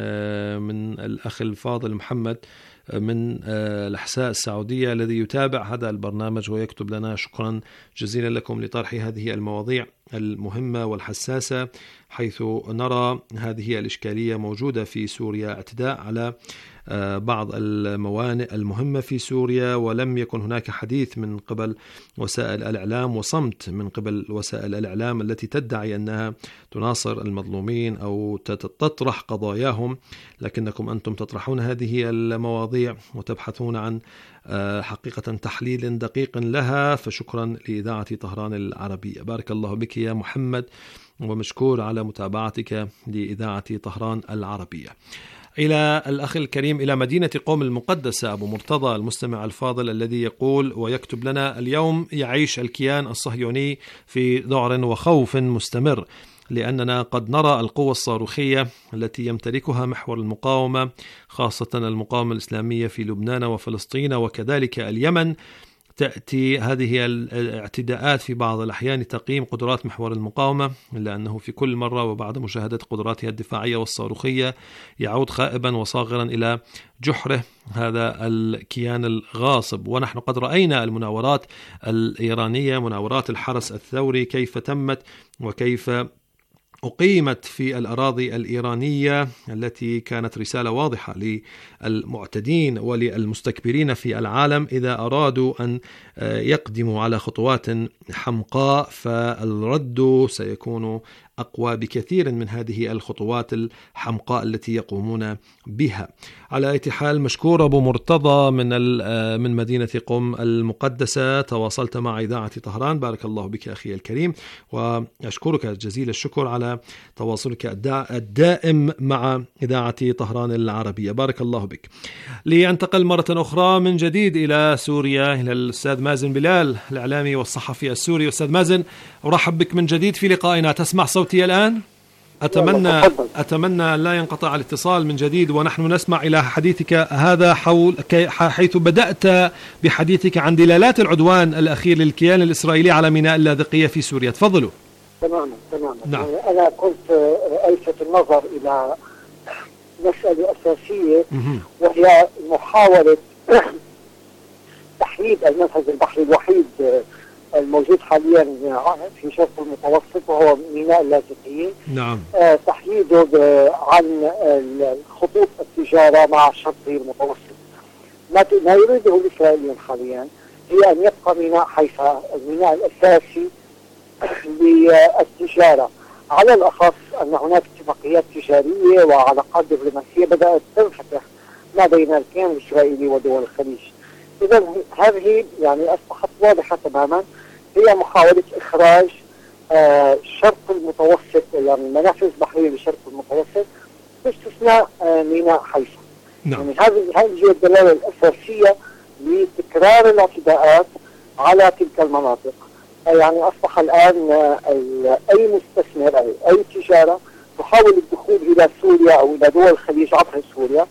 من الأخ الفاضل محمد من الأحساء السعودية الذي يتابع هذا البرنامج ويكتب لنا: شكرا جزيلا لكم لطرح هذه المواضيع المهمة والحساسة، حيث نرى هذه الإشكالية موجودة في سوريا، اعتداء على بعض الموانئ المهمة في سوريا، ولم يكن هناك حديث من قبل وسائل الإعلام وصمت من قبل وسائل الإعلام التي تدعي أنها تناصر المظلومين أو تطرح قضاياهم، لكنكم أنتم تطرحون هذه المواضيع وتبحثون عن حقيقة تحليل دقيق لها. فشكرا لإذاعة طهران العربية. بارك الله بك يا محمد، ومشكور على متابعتك لإذاعة طهران العربية. إلى الأخ الكريم، إلى مدينة قم المقدسة، أبو مرتضى المستمع الفاضل الذي يقول ويكتب لنا: اليوم يعيش الكيان الصهيوني في ذعر وخوف مستمر، لأننا قد نرى القوة الصاروخية التي يمتلكها محور المقاومة، خاصة المقاومة الإسلامية في لبنان وفلسطين وكذلك اليمن، تأتي هذه الاعتداءات في بعض الأحيان تقييم قدرات محور المقاومة، إلا أنه في كل مرة وبعد مشاهدة قدراتها الدفاعية والصاروخية يعود خائبا وصاغرا إلى جحره هذا الكيان الغاصب. ونحن قد رأينا المناورات الإيرانية، مناورات الحرس الثوري، كيف تمت وكيف أقيمت في الأراضي الإيرانية، التي كانت رسالة واضحة للمعتدين وللمستكبرين في العالم: إذا أرادوا أن يقدموا على خطوات حمقاء فالرد سيكون أقوى بكثير من هذه الخطوات الحمقاء التي يقومون بها. على أي حال مشكور أبو مرتضى من مدينة قم المقدسة، تواصلت مع إذاعة طهران. بارك الله بك أخي الكريم، وأشكرك جزيل الشكر على تواصلك الدائم مع إذاعة طهران العربية. بارك الله بك. لأنتقل مرة أخرى من جديد إلى سوريا، إلى الأستاذ مازن بلال الإعلامي والصحفي السوري. أستاذ مازن، أرحب بك من جديد في لقائنا. تسمع صوتي الآن؟ أتمنى أن لا ينقطع الاتصال من جديد ونحن نسمع إلى حديثك هذا حيث بدأت بحديثك عن دلالات العدوان الأخير للكيان الإسرائيلي على ميناء اللاذقية في سوريا. تفضلوا. تماما. نعم. أنا كنت ألفت النظر إلى مسألة أساسية، وهي محاولة تحديد المنفذ البحري الوحيد الموجود حاليا في شرق المتوسط وهو ميناء اللاذقية. نعم. تحديده عن خطوط التجارة مع الشرق المتوسط. ما يريده الإسرائيليين حاليا هي أن يبقى ميناء حيفا الميناء الأساسي للتجارة، على الأخص أن هناك اتفاقيات تجارية وعلاقات دبلوماسية بدأت تنفتح ما بين الكيان الإسرائيلي ودول الخليج. إذا هذه يعني أصبحت واضحة تماما، هي محاولة إخراج شرق المتوسط، يعني منافذ بحرية لشرق المتوسط باستثناء ميناء حيفا. نعم. يعني هذه هي الدلالة الأساسية لتكرار الاعتداءات على تلك المناطق. يعني أصبح الآن أي مستثمر أو أي تجارة تحاول الدخول إلى سوريا أو إلى دول الخليج عبر سوريا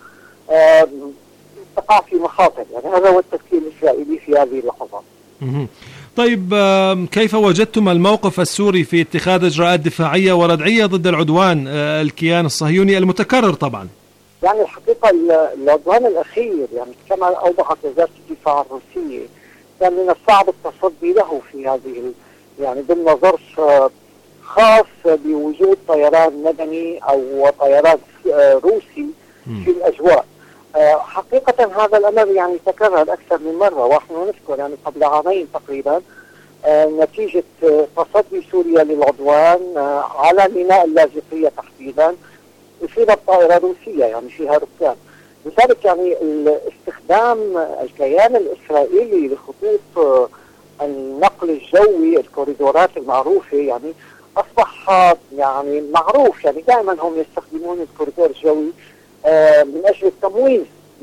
تقع في مخاطر. يعني هذا هو التفكير الإسرائيلي في هذه اللحظات. طيب، كيف وجدتم الموقف السوري في اتخاذ إجراءات دفاعية وردعية ضد العدوان الكيان الصهيوني المتكرر طبعا؟ يعني الحقيقة العدوان الأخير يعني كما أوضحت وزارة الدفاع الروسية كان من الصعب التصدي له في هذه يعني ضمن ظرف خاص بوجود طيران مدني أو طيران روسي في الأجواء. حقيقة هذا الأمر يعني تكرر أكثر من مرة، ونحن نذكر يعني قبل عامين تقريبا نتيجة تصدي سوريا للعدوان على ميناء اللاذقية تحديدا أصيبت طائرة روسية يعني فيها ركاب. لذلك يعني استخدام الكيان الإسرائيلي لخطوط النقل الجوي الكوريدورات المعروفة يعني أصبح يعني معروف. يعني دائما هم يستخدمون الكوريدور الجوي من أجل التمويل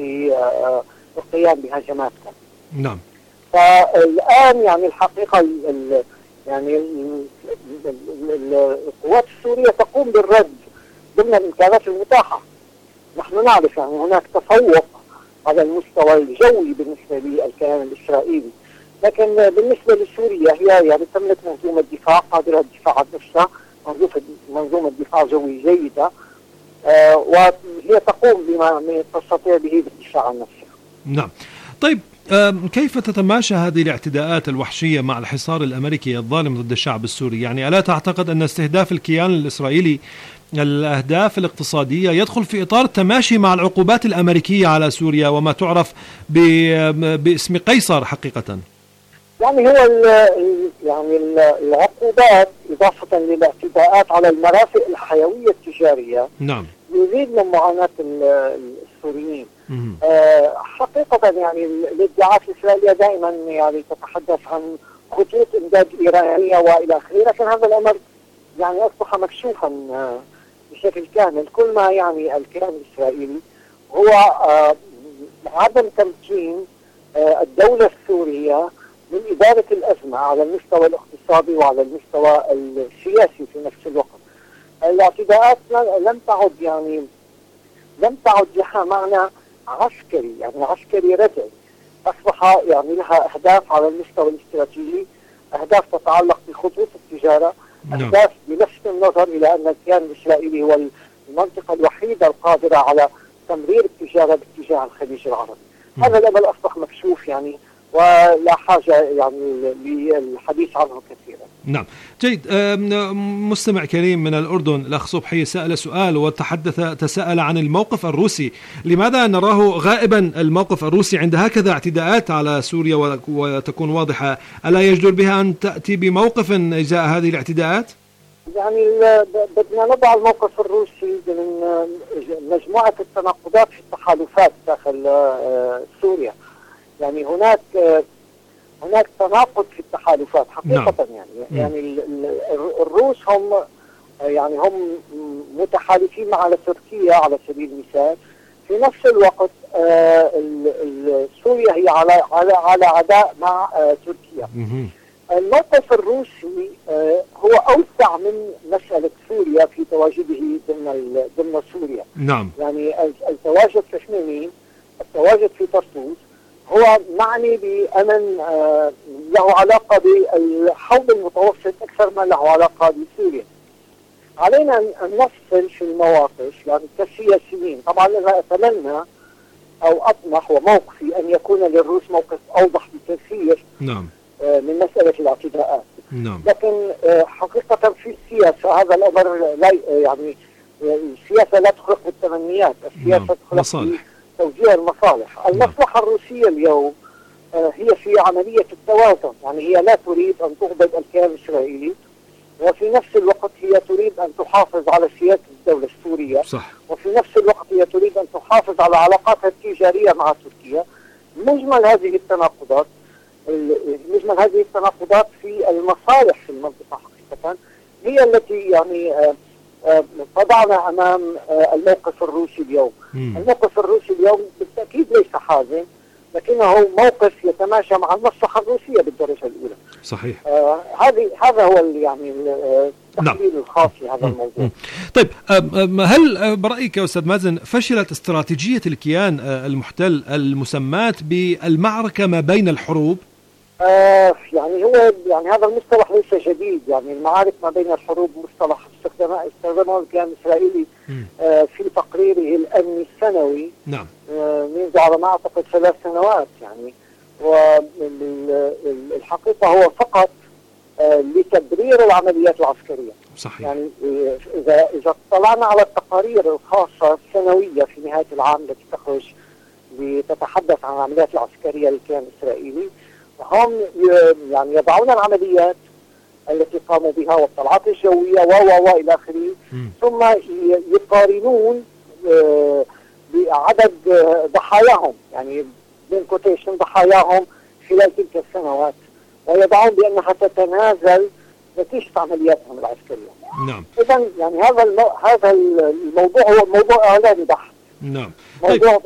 للقيام بهجمات. نعم. فالآن يعني الحقيقة يعني القوات السورية تقوم بالرد ضمن الإمكانات المتاحة. نحن نعرف يعني هناك تفوق على المستوى الجوي بالنسبة للكيان الإسرائيلي، لكن بالنسبة لسوريا هي يعني تملك منظومة دفاع قادرة الدفاع عن نفسها، منظومة دفاع جوي جيدة، وهي تقوم بما تستطيع به بالدفاع عن نفسها. نعم. طيب، كيف تتماشى هذه الاعتداءات الوحشية مع الحصار الأمريكي الظالم ضد الشعب السوري؟ يعني ألا تعتقد أن استهداف الكيان الإسرائيلي الأهداف الاقتصادية يدخل في إطار التماشي مع العقوبات الأمريكية على سوريا وما تعرف باسم قيصر حقيقة؟ يعني هو يعني العقوبات إضافة للاعتداءات على المرافق الحيوية التجارية نعم يزيد من معاناة السوريين. حقيقة يعني الادعاءات الإسرائيلية دائما يعني تتحدث عن خطوط إمداد إيرانية وإلى آخره، لكن هذا الأمر يعني أصبح مكشوفا بشكل كامل. كل ما يعني الكيان الإسرائيلي هو عدم تمكين الدولة السورية من إدارة الأزمة على المستوى الاقتصادي وعلى المستوى السياسي في نفس الوقت. الاعتداءات لم تعد لها معنى عسكري، يعني عسكري ردعي، أصبح يعني لها أهداف على المستوى الاستراتيجي، أهداف تتعلق بخطوط التجارة، أهداف بلفت النظر إلى أن الكيان الإسرائيلي هو المنطقة الوحيدة القادرة على تمرير التجارة باتجاه الخليج العربي. هذا الأمر أصبح مكشوف يعني ولا حاجة يعني للحديث عنه كثيرا. نعم، جيد. مستمع كريم من الأردن الأخ صبحي سأل سؤال تساءل عن الموقف الروسي. لماذا نراه غائبا الموقف الروسي عند هكذا اعتداءات على سوريا وتكون واضحة؟ ألا يجدر بها أن تأتي بموقف إزاء هذه الاعتداءات؟ يعني بدنا نضع الموقف الروسي من مجموعة التناقضات في التحالفات داخل سوريا. يعني هناك تناقض في التحالفات حقيقة. يعني الروس هم متحالفين مع تركيا على سبيل المثال. في نفس الوقت سوريا هي على عداء مع تركيا. الموقف الروسي هو أوسع من مسألة سوريا في تواجده ضمن سوريا. نعم. يعني التواجد في حميميم، التواجد في طرطوس هو معني بأمن له علاقة بالحوض المتوسط أكثر ما له علاقة بسوريا. علينا أن نفصل في المواقف، يعني كسياسيين. طبعا أنا أتمنى أو أطمح وموقفي أن يكون للروس موقف أوضح بكثير نعم من مسألة الاعتداءات. نعم. لكن حقيقة في السياسة هذا الأمر لا يعني السياسة لا تخلق بالتمنيات، السياسة تخلق بتوزيع المصالح. المصلحة الروسية اليوم هي في عملية التوازن، يعني هي لا تريد أن تغضب الكيان الإسرائيلي، وفي نفس الوقت هي تريد أن تحافظ على سيادة الدولة السورية. صح. وفي نفس الوقت هي تريد أن تحافظ على علاقاتها التجارية مع تركيا. مجمل هذه التناقضات في المصالح في المنطقة حقيقة هي التي يعني تضعنا أمام الموقف الروسي اليوم. الموقف الروسي اليوم بالتأكيد ليس حازم، لكنه موقف يتماشى مع المصلحة الروسية بالدرجة الأولى. صحيح. هذا هو يعني التحليل الخاص لهذا الموضوع. طيب، هل برأيك يا أستاذ مازن فشلت استراتيجية الكيان المحتل المسماة بالمعركة ما بين الحروب؟ يعني هو يعني هذا المصطلح ليس جديد، يعني المعارك ما بين الحروب مصطلح استخدمه الكيان الإسرائيلي في تقريره الأمني السنوي. نعم. منذ على ما أعتقد 3 سنوات يعني. والحقيقة هو فقط لتبرير العمليات العسكرية. صحيح. يعني إذا اطلعنا على التقارير الخاصة السنوية في نهاية العام التي تخرج لتتحدث عن العمليات العسكرية للكيان الإسرائيلي، هم يعني يضعون العمليات التي قاموا بها والطلعات الجوية إلى آخره، ثم يقارنون بعدد ضحاياهم، يعني بين كوتيشن ضحاياهم خلال تلك السنوات، ويضعون بأنها تتنازل نتيجة عملياتهم العسكرية. نعم. إذن يعني هذا الموضوع هو موضوع إعلامي بحت. نعم. موضوع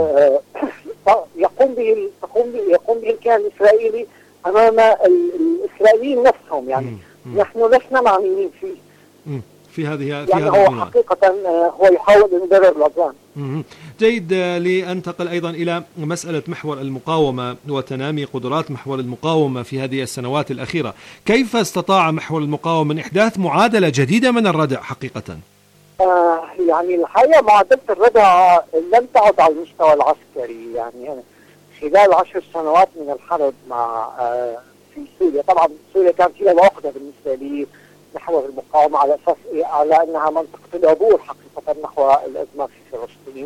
يقوم به الكيان الإسرائيلي أمام الإسرائيليين نفسهم، يعني نحن لسنا معنيين فيه. في هذه يعني هو حقيقة هو يحاول أن يبرر الأذان. جيد. لأنتقل أيضا إلى مسألة محور المقاومة وتنامي قدرات محور المقاومة في هذه السنوات الأخيرة. كيف استطاع محور المقاومة من إحداث معادلة جديدة من الردع حقيقة؟ يعني الحقيقة معادلة الردع لم تعد على المستوى العسكري. يعني خلال 10 سنوات من الحرب مع في سوريا، طبعا سوريا كان فيها عقدة بالنسبة لي محور المقاومة على أساس على أنها منطقة العبور حقيقة نحو الأزمة في فلسطين.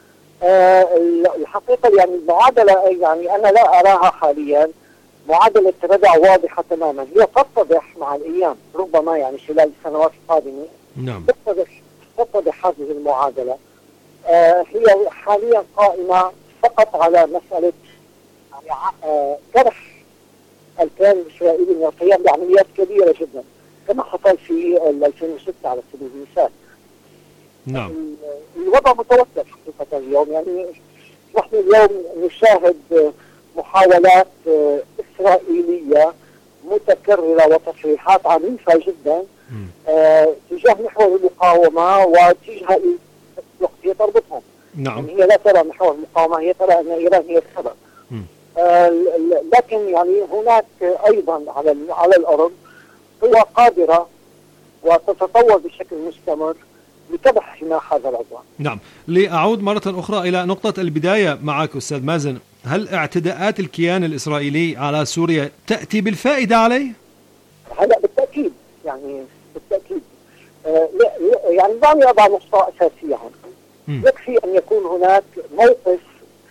الحقيقة يعني المعادلة يعني أنا لا أراها حاليا معادلة ردع واضحة تماما. هي تتضح مع الأيام ربما، يعني خلال السنوات القادمة. نعم. تتضح هذه المعادلة. هي حاليا قائمة فقط على مسألة يعني جرح الكيان الإسرائيلي من القيام بعمليات كبيرة جدا كما حصل في 2006 على سبيل المثال. نعم. الوضع متوتر حقيقة اليوم. يعني نحن اليوم نشاهد محاولات إسرائيلية متكررة وتصريحات عنيفة جدا تجاه محور المقاومة وتجاه الوقت هي تربطهم. نعم. يعني هي لا ترى محور المقاومة، هي ترى أن إيران هي السبب. لكن يعني هناك أيضا على الأرض قوى قادرة وتتطور بشكل مستمر لكبح حماح هذا العدوان. نعم. لأعود مرة أخرى إلى نقطة البداية معك أستاذ مازن، هل اعتداءات الكيان الإسرائيلي على سوريا تأتي بالفائدة عليه؟ هلا بالتأكيد، يعني بالتأكيد. يعني دعني أضع نقطة أساسية هنا. يكفي أن يكون هناك موقف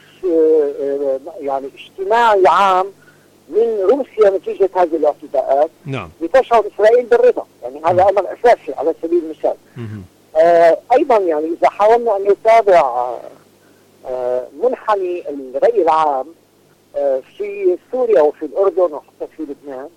يعني اجتماعي عام من روسيا نتيجة هذه الاعتداءات. نعم. لتشعر إسرائيل بالرضا، يعني هذا أمر أساسي على سبيل المثال. أيضا يعني إذا حاولنا أن نتابع منحني الرأي العام في سوريا وفي الأردن وحتى في لبنان،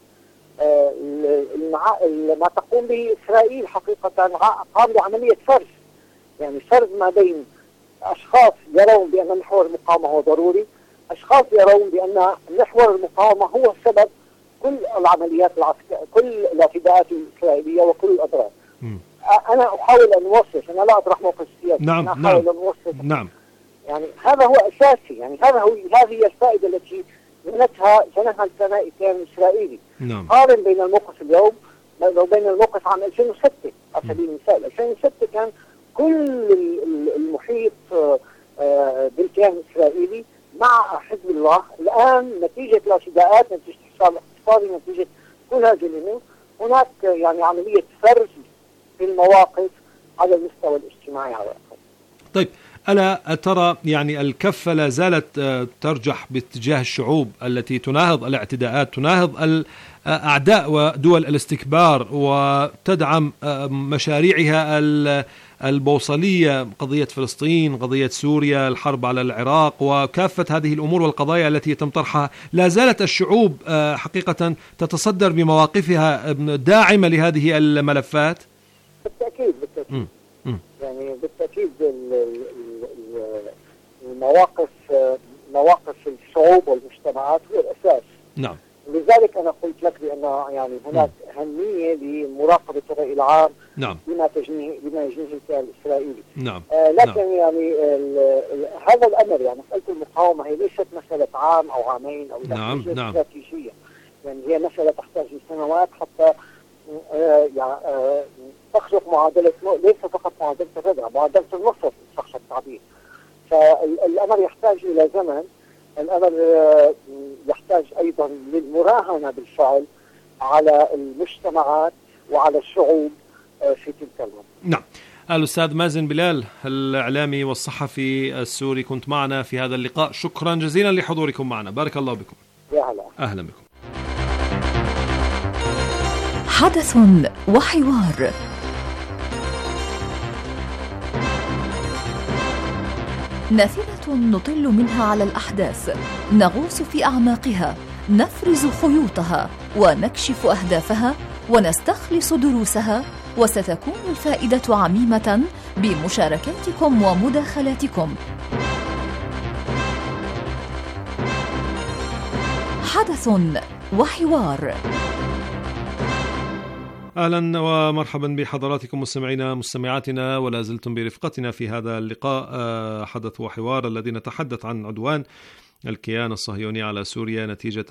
ما تقوم به إسرائيل حقيقة قام بعملية فرز، يعني فرز ما بين أشخاص يرون بأن محور المقاومة هو ضروري، أشخاص يرون بأن محور المقاومة هو سبب كل العمليات العسكرية، كل الاعتداءات الإسرائيلية وكل الأضرار. أنا أحاول أن أوصف، أنا لا أطرح موقف سياسي. نعم. أنا أحاول أن أوصف. نعم. يعني هذا هو أساسي، يعني هذه الفائدة التي جناها الكيان الإسرائيلي. نعم. قارن بين الموقف اليوم وبين الموقف عام 2006 على سبيل المثال. 2006 كان كل المحيط بالكيان الإسرائيلي مع حزب الله. الآن نتيجة الاعتداءات، نتيجة حساب اقتصادي، نتيجة كل هذه الأمور، هناك يعني عملية فرز في المواقف على المستوى الاجتماعي على الأقل. طيب، ألا ترى يعني الكفة لا زالت ترجح باتجاه الشعوب التي تناهض الاعتداءات، تناهض أعداء ودول الاستكبار، وتدعم مشاريعها البوصلية، قضية فلسطين، قضية سوريا، الحرب على العراق، وكافة هذه الأمور والقضايا التي يتم طرحها؟ لا زالت الشعوب حقيقة تتصدر بمواقفها داعمة لهذه الملفات؟ بالتأكيد يعني بالتأكيد مواقف الشعوب والمجتمعات هو الأساس. نعم. لذلك أنا قلت لك بأن يعني هناك أهمية لمراقبة الرأي العام. نعم. بما يجنيه الكيان الإسرائيلي. نعم. لكن نعم. يعني هذا الأمر، يعني مسألة المقاومة هي ليست مسألة عام أو عامين أو نعم. استراتيجية. يعني هي مسألة تحتاج لسنوات حتى تخلق معادلة، ليس فقط معادلة الردع، معادلة النصر إن صح التعبير. فالأمر يحتاج إلى زمن. الأمر يحتاج أيضا للمراهنة بالفعل على المجتمعات وعلى الشعوب في تلك المنطقة. نعم. الأستاذ مازن بلال الإعلامي والصحفي السوري، كنت معنا في هذا اللقاء. شكرا جزيلا لحضوركم معنا، بارك الله بكم. يا هلا. أهلا بكم. حدث وحوار. نافذة نطل منها على الأحداث، نغوص في أعماقها، نفرز خيوطها ونكشف أهدافها ونستخلص دروسها، وستكون الفائدة عميمة بمشاركاتكم ومداخلاتكم. حدث وحوار. أهلا ومرحبا بحضراتكم مستمعاتنا، ولا زلتم برفقتنا في هذا اللقاء حدث وحوار الذي نتحدث عن عدوان الكيان الصهيوني على سوريا نتيجة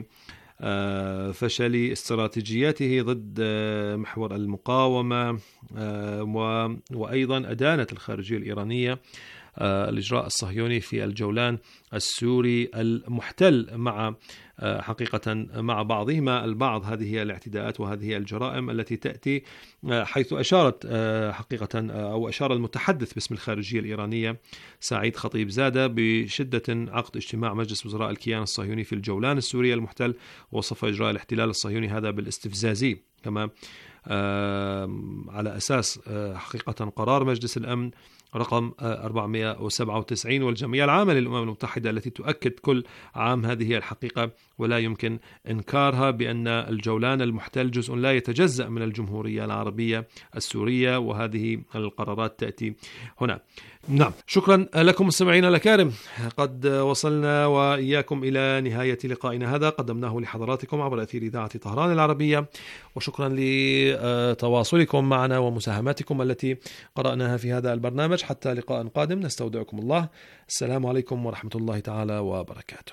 لفشل استراتيجياته ضد محور المقاومة، وأيضا أدانة الخارجية الإيرانية الإجراء الصهيوني في الجولان السوري المحتل مع حقيقة مع بعضهما البعض. هذه الاعتداءات وهذه الجرائم التي تأتي حيث أشارت حقيقة أو أشار المتحدث باسم الخارجية الإيرانية سعيد خطيب زادة بشدة عقد اجتماع مجلس وزراء الكيان الصهيوني في الجولان السوري المحتل، وصف إجراء الاحتلال الصهيوني هذا بالاستفزازي، كما على أساس حقيقة قرار مجلس الأمن رقم 497 والجمعية العامة للأمم المتحدة التي تؤكد كل عام هذه الحقيقة ولا يمكن إنكارها، بأن الجولان المحتل جزء لا يتجزأ من الجمهورية العربية السورية، وهذه القرارات تأتي هنا. نعم، شكرا لكم مستمعينا الأكارم، قد وصلنا وإياكم إلى نهاية لقائنا هذا، قدمناه لحضراتكم عبر أثير إذاعة طهران العربية، وشكرا لتواصلكم معنا ومساهماتكم التي قرأناها في هذا البرنامج. حتى لقاء قادم نستودعكم الله، السلام عليكم ورحمة الله تعالى وبركاته.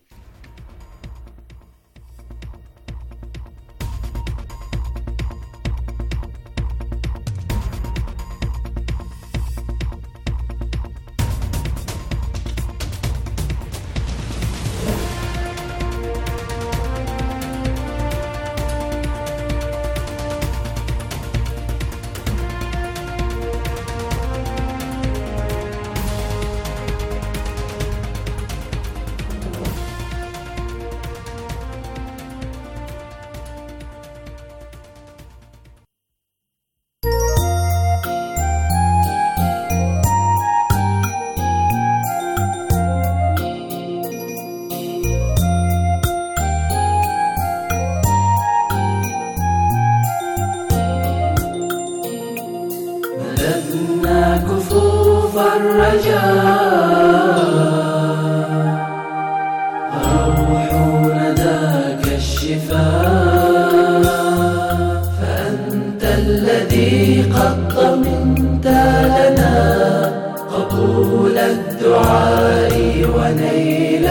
روحنا ذاك الشفاء، فأنت الذي قد ضمنت لنا قبول الدعاء ونيل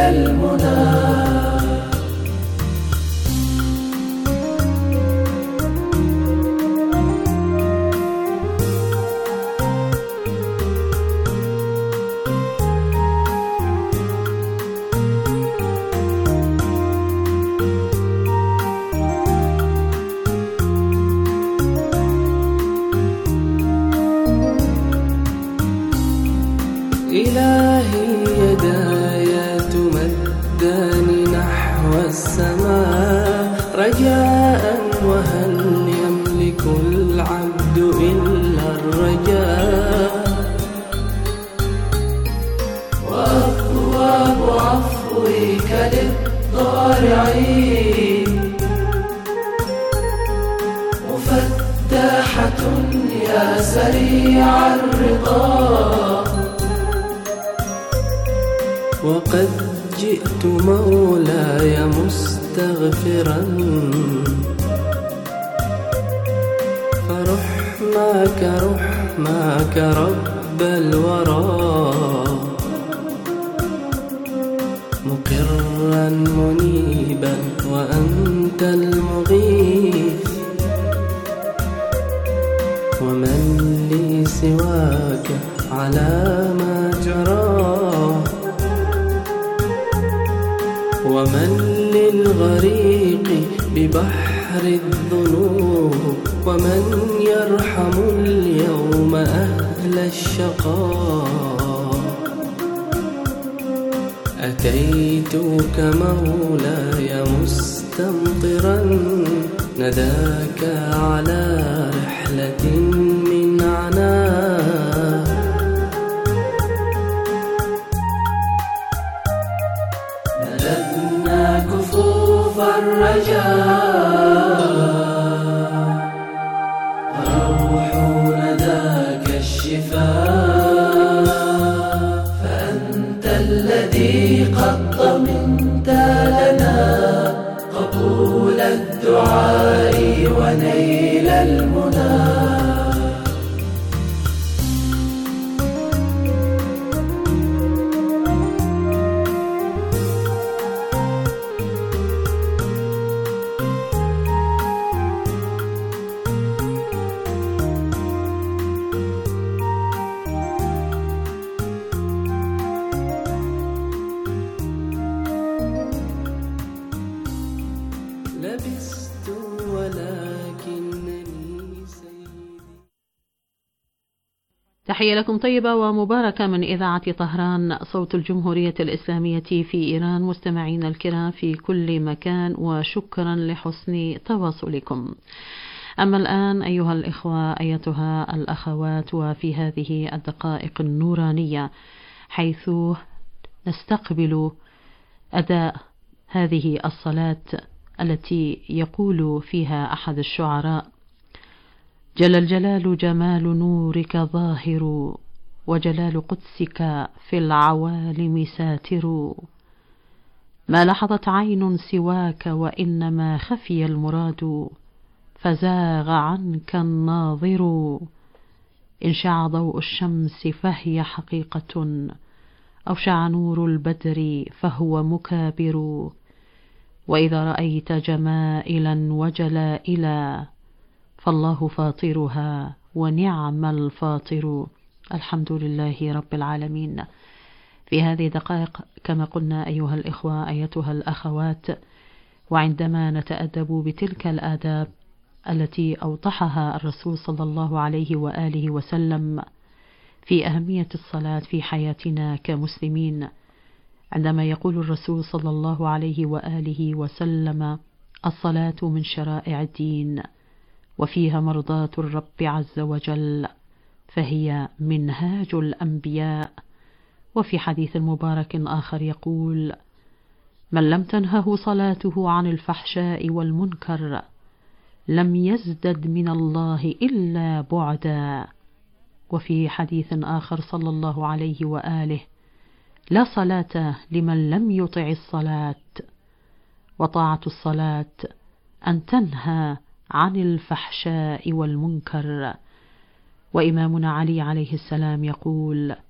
المنى. إلهي يداي تمدان نحو السماء رجاء، وهل يملك العبد إلا الرجاء؟ وأبواب عفوك للضارعين مفتحة يا سريع الرضا، وقد جئت مولاي مستغفرا، فرحماك رب الورى، مقرا منيبا وأنت المغيث، ومن لي سواك على ما جرى، ومن للغريق ببحر الذنوب، ومن يرحم اليوم أهل الشقاء. أتيتك مولاي مستمطرا، نداك على رحلة من عناء، مددنا كفوف الرجاء، والروح نداك الشفاء، فأنت الذي قد ضمنت لنا قبول الدعاء ونيل المنى. لبست ولكنني سيدي. تحية لكم طيبة ومباركة من إذاعة طهران صوت الجمهورية الإسلامية في إيران، مستمعين الكرام في كل مكان، وشكرا لحسن تواصلكم. أما الآن أيها الإخوة أيتها الأخوات، وفي هذه الدقائق النورانية حيث نستقبل أداء هذه الصلاة التي يقول فيها أحد الشعراء: جل الجلال جمال نورك ظاهر، وجلال قدسك في العوالم ساتر، ما لحظت عين سواك وإنما خفي المراد، فزاغ عنك الناظر، إن شع ضوء الشمس فهي حقيقة، أو شع نور البدر فهو مكابر، وإذا رأيت جمائلا وجلائلا فالله فاطرها ونعم الفاطر. الحمد لله رب العالمين. في هذه الدقائق كما قلنا أيها الإخوة أيتها الأخوات، وعندما نتأدب بتلك الآداب التي أوضحها الرسول صلى الله عليه وآله وسلم في أهمية الصلاة في حياتنا كمسلمين، عندما يقول الرسول صلى الله عليه وآله وسلم: الصلاة من شرائع الدين، وفيها مرضاة الرب عز وجل، فهي منهاج الأنبياء. وفي حديث مبارك آخر يقول: من لم تنهه صلاته عن الفحشاء والمنكر لم يزدد من الله إلا بعدا. وفي حديث آخر صلى الله عليه وآله: لا صلاة لمن لم يطع الصلاة، وطاعة الصلاة أن تنهى عن الفحشاء والمنكر. وإمامنا علي عليه السلام يقول: